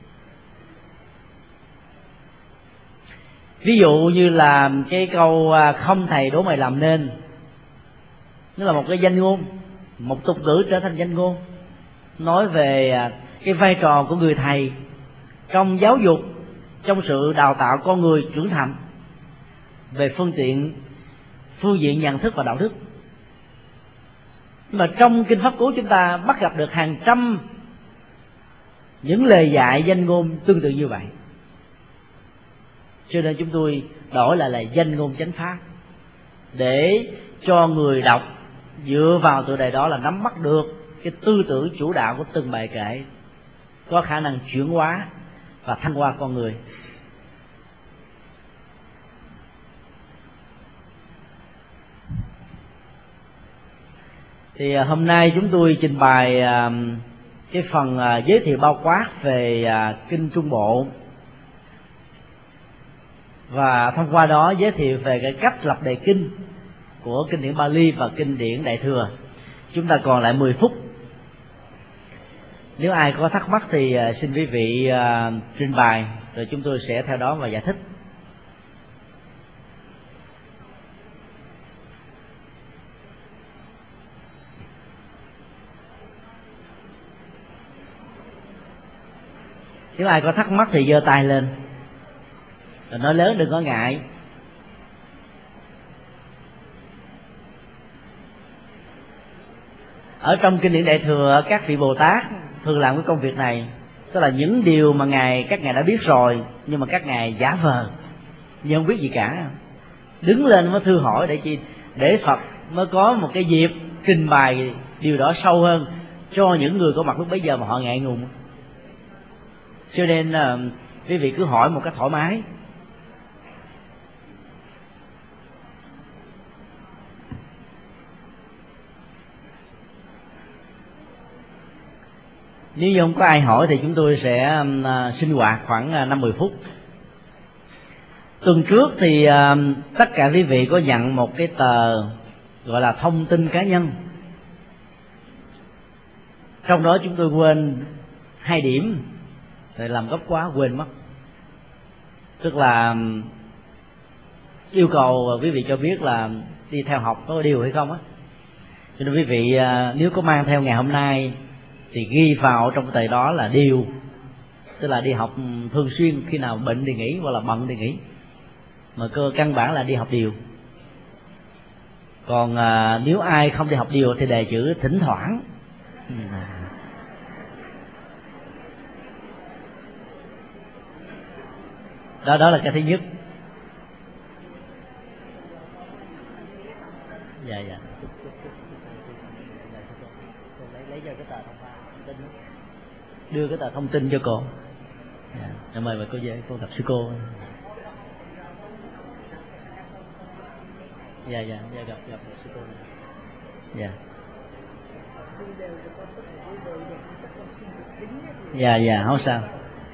[SPEAKER 2] Ví dụ như là cái câu không thầy đố mày làm nên, nó là một cái danh ngôn, một tục ngữ trở thành danh ngôn, nói về cái vai trò của người thầy trong giáo dục, trong sự đào tạo con người trưởng thành về phương diện nhận thức và đạo đức. Nhưng mà trong kinh Pháp Cú chúng ta bắt gặp được hàng trăm những lời dạy danh ngôn tương tự như vậy, cho nên chúng tôi đổi lại là danh ngôn chánh pháp, để cho người đọc dựa vào tựa đề đó là nắm bắt được cái tư tưởng chủ đạo của từng bài kệ, có khả năng chuyển hóa và thăng hoa con người. Thì hôm nay chúng tôi trình bày cái phần giới thiệu bao quát về kinh Trung Bộ, và thông qua đó giới thiệu về cái cách lập đề kinh của kinh điển Bali và kinh điển Đại Thừa. Chúng ta còn lại 10 phút. Nếu ai có thắc mắc thì xin quý vị trình bày, rồi chúng tôi sẽ theo đó và giải thích. Nếu ai có thắc mắc thì giơ tay lên, rồi nói lớn, đừng có ngại. Ở trong kinh điển Đại Thừa, các vị Bồ Tát thường làm cái công việc này, tức là những điều mà các ngài đã biết rồi, nhưng mà các ngài giả vờ như không biết gì cả, đứng lên mới thưa hỏi để chi, để Phật mới có một cái dịp trình bày điều đó sâu hơn cho những người có mặt lúc bấy giờ mà họ ngại ngùng. Cho nên quý vị cứ hỏi một cách thoải mái.
[SPEAKER 1] Nếu như không có ai hỏi thì chúng tôi sẽ sinh hoạt khoảng 5-10 phút. Tuần trước thì tất cả quý vị có nhận một cái tờ gọi là thông tin cá nhân. Trong đó chúng tôi quên 2 điểm, rồi làm gấp quá quên mất. Tức là yêu cầu quý vị cho biết là đi theo học có điều hay không á. Cho nên quý vị nếu có mang theo ngày hôm nay thì ghi vào trong tờ đó là điều, tức là đi học thường xuyên, khi nào bệnh thì nghỉ hoặc là bận thì nghỉ, mà căn bản là đi học điều. Còn nếu ai không đi học điều thì đề chữ thỉnh thoảng. Đó là cái thứ nhất. Dạ. Lấy cho cái tờ thông tin, đưa cái tờ thông tin cho cô. Dạ, mời cô về, cô gặp sư cô. Dạ gặp sư cô. Dạ không sao.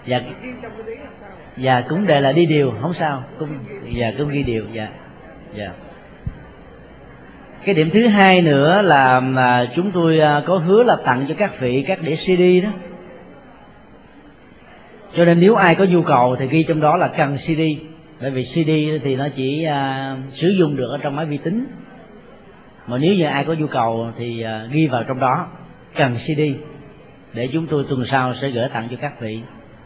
[SPEAKER 1] Dạ cũng đề là đi điều không sao, cũng ghi điều. Dạ. Cái điểm thứ hai nữa là chúng tôi có hứa là tặng cho các vị các đĩa CD đó. Cho nên nếu ai có nhu cầu thì ghi trong đó là cần CD. Bởi vì CD thì nó chỉ sử dụng được ở trong máy vi tính. Mà nếu như ai có nhu cầu thì ghi vào trong đó cần CD, để chúng tôi tuần sau sẽ gửi tặng cho các vị.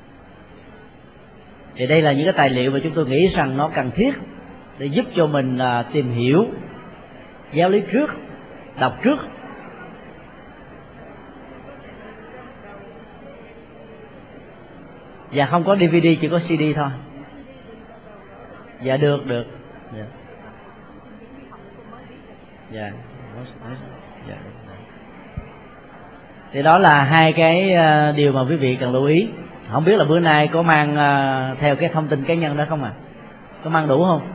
[SPEAKER 1] Thì đây là những cái tài liệu mà chúng tôi nghĩ rằng nó cần thiết để giúp cho mình tìm hiểu giáo lý trước, đọc trước. Dạ không có DVD, chỉ có CD thôi. Dạ được. Dạ. Thì đó là 2 cái điều mà quý vị cần lưu ý. Không biết là bữa nay có mang theo cái thông tin cá nhân đó không có mang đủ không?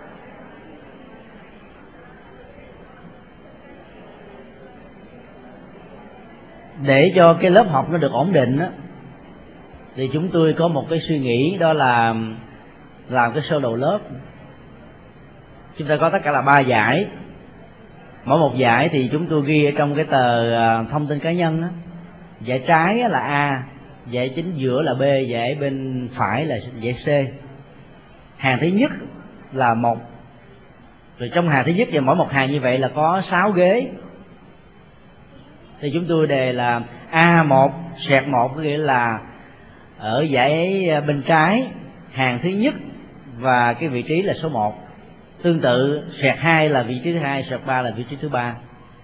[SPEAKER 1] Để cho cái lớp học nó được ổn định á, thì chúng tôi có một cái suy nghĩ, đó là làm cái sơ đồ lớp. Chúng ta có tất cả là 3 giải. Mỗi một giải thì chúng tôi ghi ở trong cái tờ thông tin cá nhân á. Giải trái là A, giải chính giữa là B, giải bên phải là giải C. Hàng thứ nhất là 1. Rồi trong hàng thứ nhất và mỗi một hàng như vậy là có 6 ghế. Thì chúng tôi đề là A1/1, có nghĩa là ở giải bên trái hàng thứ nhất và cái vị trí là số 1. Tương tự -2 là vị trí thứ 2, -3 là vị trí thứ 3.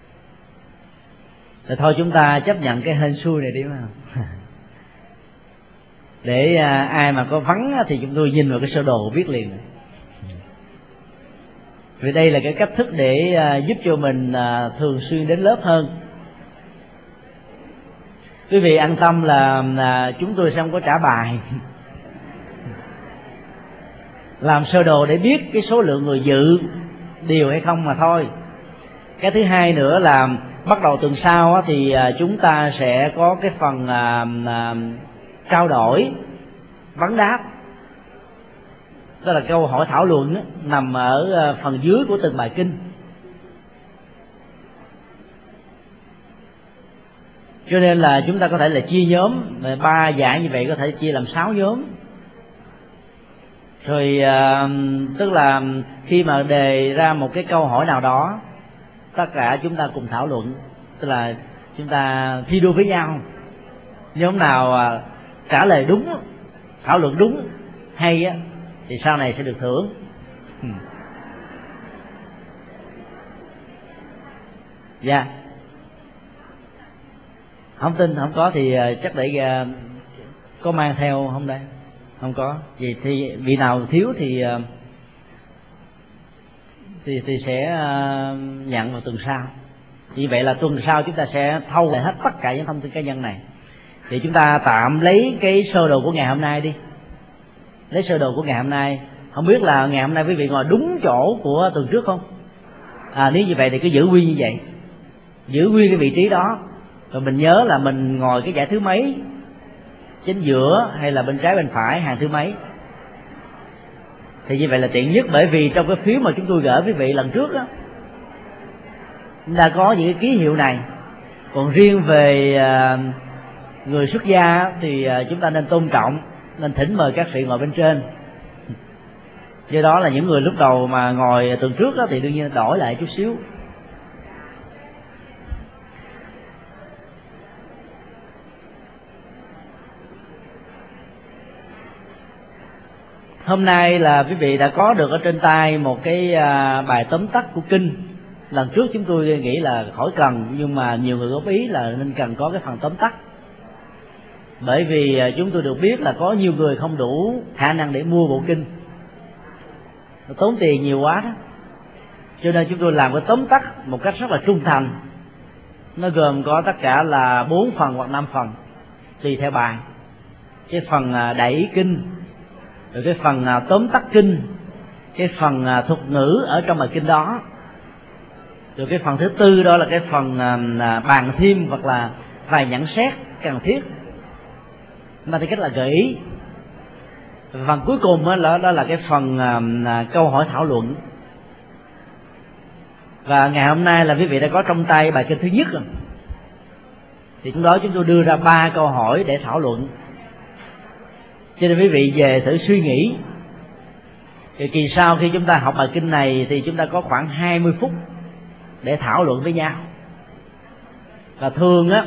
[SPEAKER 1] Thì thôi chúng ta chấp nhận cái hên xui này đi mà. Để ai mà có vắng thì chúng tôi nhìn vào cái sơ đồ biết liền. Vì đây là cái cách thức để giúp cho mình thường xuyên đến lớp hơn. Quý vị an tâm là chúng tôi sẽ không có trả bài. Làm sơ đồ để biết cái số lượng người dự điều hay không mà thôi. Cái thứ hai nữa là bắt đầu tuần sau thì chúng ta sẽ có cái phần trao đổi vấn đáp. Đó là câu hỏi thảo luận nằm ở phần dưới của từng bài kinh. Cho nên là chúng ta có thể là chia nhóm, 3 giải như vậy có thể chia làm 6 nhóm. Rồi tức là khi mà đề ra một cái câu hỏi nào đó, tất cả chúng ta cùng thảo luận. Tức là chúng ta thi đua với nhau. Nhóm nào trả lời đúng, thảo luận đúng hay á, thì sau này sẽ được thưởng. Dạ. Không tin, không có thì chắc để có mang theo không đây? Không có. Vì thì vị nào thiếu thì sẽ nhận vào tuần sau. Vì vậy là tuần sau chúng ta sẽ thâu lại hết tất cả những thông tin cá nhân này. Thì chúng ta tạm lấy cái sơ đồ của ngày hôm nay đi. Lấy sơ đồ của ngày hôm nay. Không biết là ngày hôm nay quý vị ngồi đúng chỗ của tuần trước không? Nếu như vậy thì cứ giữ nguyên như vậy, giữ nguyên cái vị trí đó.
[SPEAKER 2] rồi mình nhớ là mình ngồi cái dãy thứ mấy, chính giữa hay là bên trái bên phải, hàng thứ mấy. Thì như vậy là tiện nhất, bởi vì trong cái phiếu mà chúng tôi gửi quý vị lần trước đó đã có những cái ký hiệu này. Còn riêng về người xuất gia thì chúng ta nên tôn trọng, nên thỉnh mời các vị ngồi bên trên. Do đó là những người lúc đầu mà ngồi tuần trước đó thì đương nhiên đổi lại chút xíu. Hôm nay là quý vị đã có được ở trên tay một cái bài tóm tắt của kinh. Lần trước chúng tôi nghĩ là khỏi cần, nhưng mà nhiều người góp ý là nên cần có cái phần tóm tắt. Bởi vì chúng tôi được biết là có nhiều người không đủ khả năng để mua bộ kinh, nó tốn tiền nhiều quá đó. Cho nên chúng tôi làm cái tóm tắt một cách rất là trung thành. Nó gồm có tất cả là 4 phần hoặc 5 phần tùy theo bài. Cái phần đại ý kinh, rồi cái phần tóm tắt kinh, cái phần thuật ngữ ở trong bài kinh đó, rồi cái phần thứ tư đó là cái phần bàn thêm hoặc là vài nhận xét cần thiết, mà thì cách là gợi ý. Phần cuối cùng đó là cái phần câu hỏi thảo luận. Và ngày hôm nay là quý vị đã có trong tay bài kinh thứ nhất rồi, thì trong đó chúng tôi đưa ra 3 câu hỏi để thảo luận. Cho nên quý vị về thử suy nghĩ, thì kỳ sau khi chúng ta học bài kinh này thì chúng ta có khoảng 20 phút để thảo luận với nhau. Và thường á,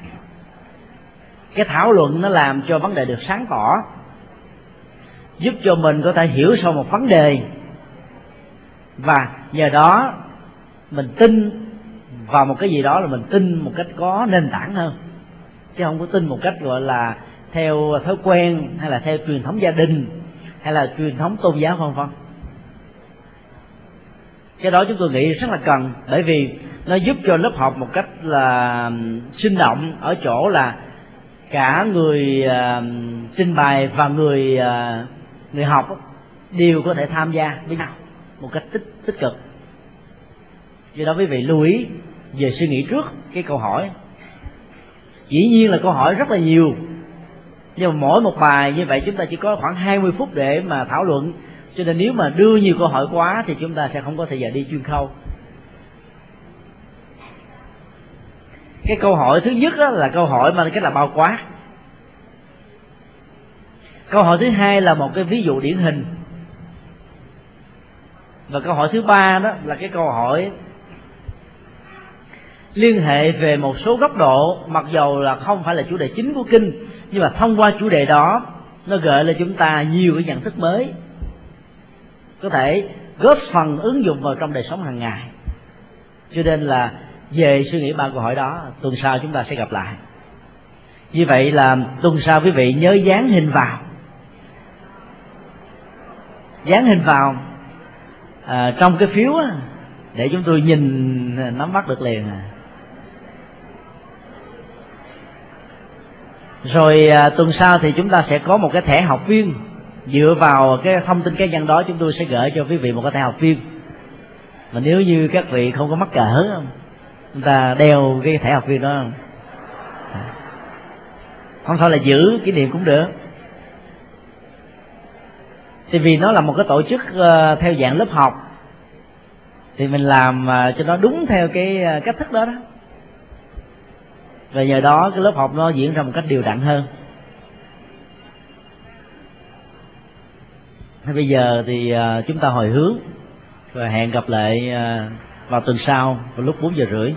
[SPEAKER 2] cái thảo luận nó làm cho vấn đề được sáng tỏ, giúp cho mình có thể hiểu sâu một vấn đề, và nhờ đó mình tin vào một cái gì đó là mình tin một cách có nền tảng hơn, chứ không có tin một cách gọi là theo thói quen hay là theo truyền thống gia đình hay là truyền thống tôn giáo vân vân. Cái đó chúng tôi nghĩ rất là cần, bởi vì nó giúp cho lớp học một cách là sinh động ở chỗ là cả người trình bày và người học đều có thể tham gia với nhau một cách tích cực. Do đó quý vị lưu ý về suy nghĩ trước cái câu hỏi. Dĩ nhiên là câu hỏi rất là nhiều, nhưng mà mỗi một bài như vậy chúng ta chỉ có khoảng 20 phút để mà thảo luận. Cho nên nếu mà đưa nhiều câu hỏi quá thì chúng ta sẽ không có thời giờ đi chuyên khâu. Cái câu hỏi thứ nhất đó là câu hỏi mà cách là bao quát. Câu hỏi thứ hai là một cái ví dụ điển hình. Và câu hỏi thứ ba đó là cái câu hỏi liên hệ về một số góc độ, mặc dầu là không phải là chủ đề chính của kinh, nhưng mà thông qua chủ đề đó nó gợi lên chúng ta nhiều cái nhận thức mới, có thể góp phần ứng dụng vào trong đời sống hàng ngày. Cho nên là về suy nghĩ 3 câu hỏi đó, tuần sau chúng ta sẽ gặp lại. Như vậy là tuần sau quý vị nhớ dán hình vào, dán hình vào trong cái phiếu á, để chúng tôi nhìn nắm bắt được liền. Rồi tuần sau thì chúng ta sẽ có một cái thẻ học viên. Dựa vào cái thông tin cá nhân đó, chúng tôi sẽ gửi cho quý vị một cái thẻ học viên. Mà nếu như các vị không có mắc cỡ, chúng ta đeo cái thẻ học viên đó, không phải là giữ kỷ niệm cũng được. Thì vì nó là một cái tổ chức theo dạng lớp học, thì mình làm cho nó đúng theo cái cách thức đó đó. Và nhờ đó cái lớp học nó diễn ra một cách đều đặn hơn. Thế bây giờ thì chúng ta hồi hướng, và hẹn gặp lại vào tuần sau vào lúc 4 giờ rưỡi.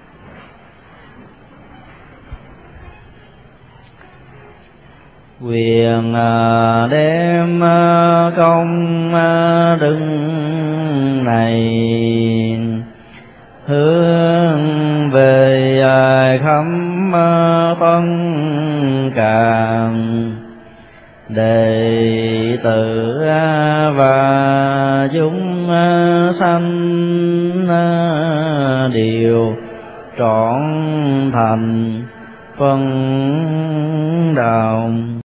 [SPEAKER 2] Quyền đem công đức này hướng về khắp phân càng, đệ tử và chúng sanh đều trọn thành phân đạo.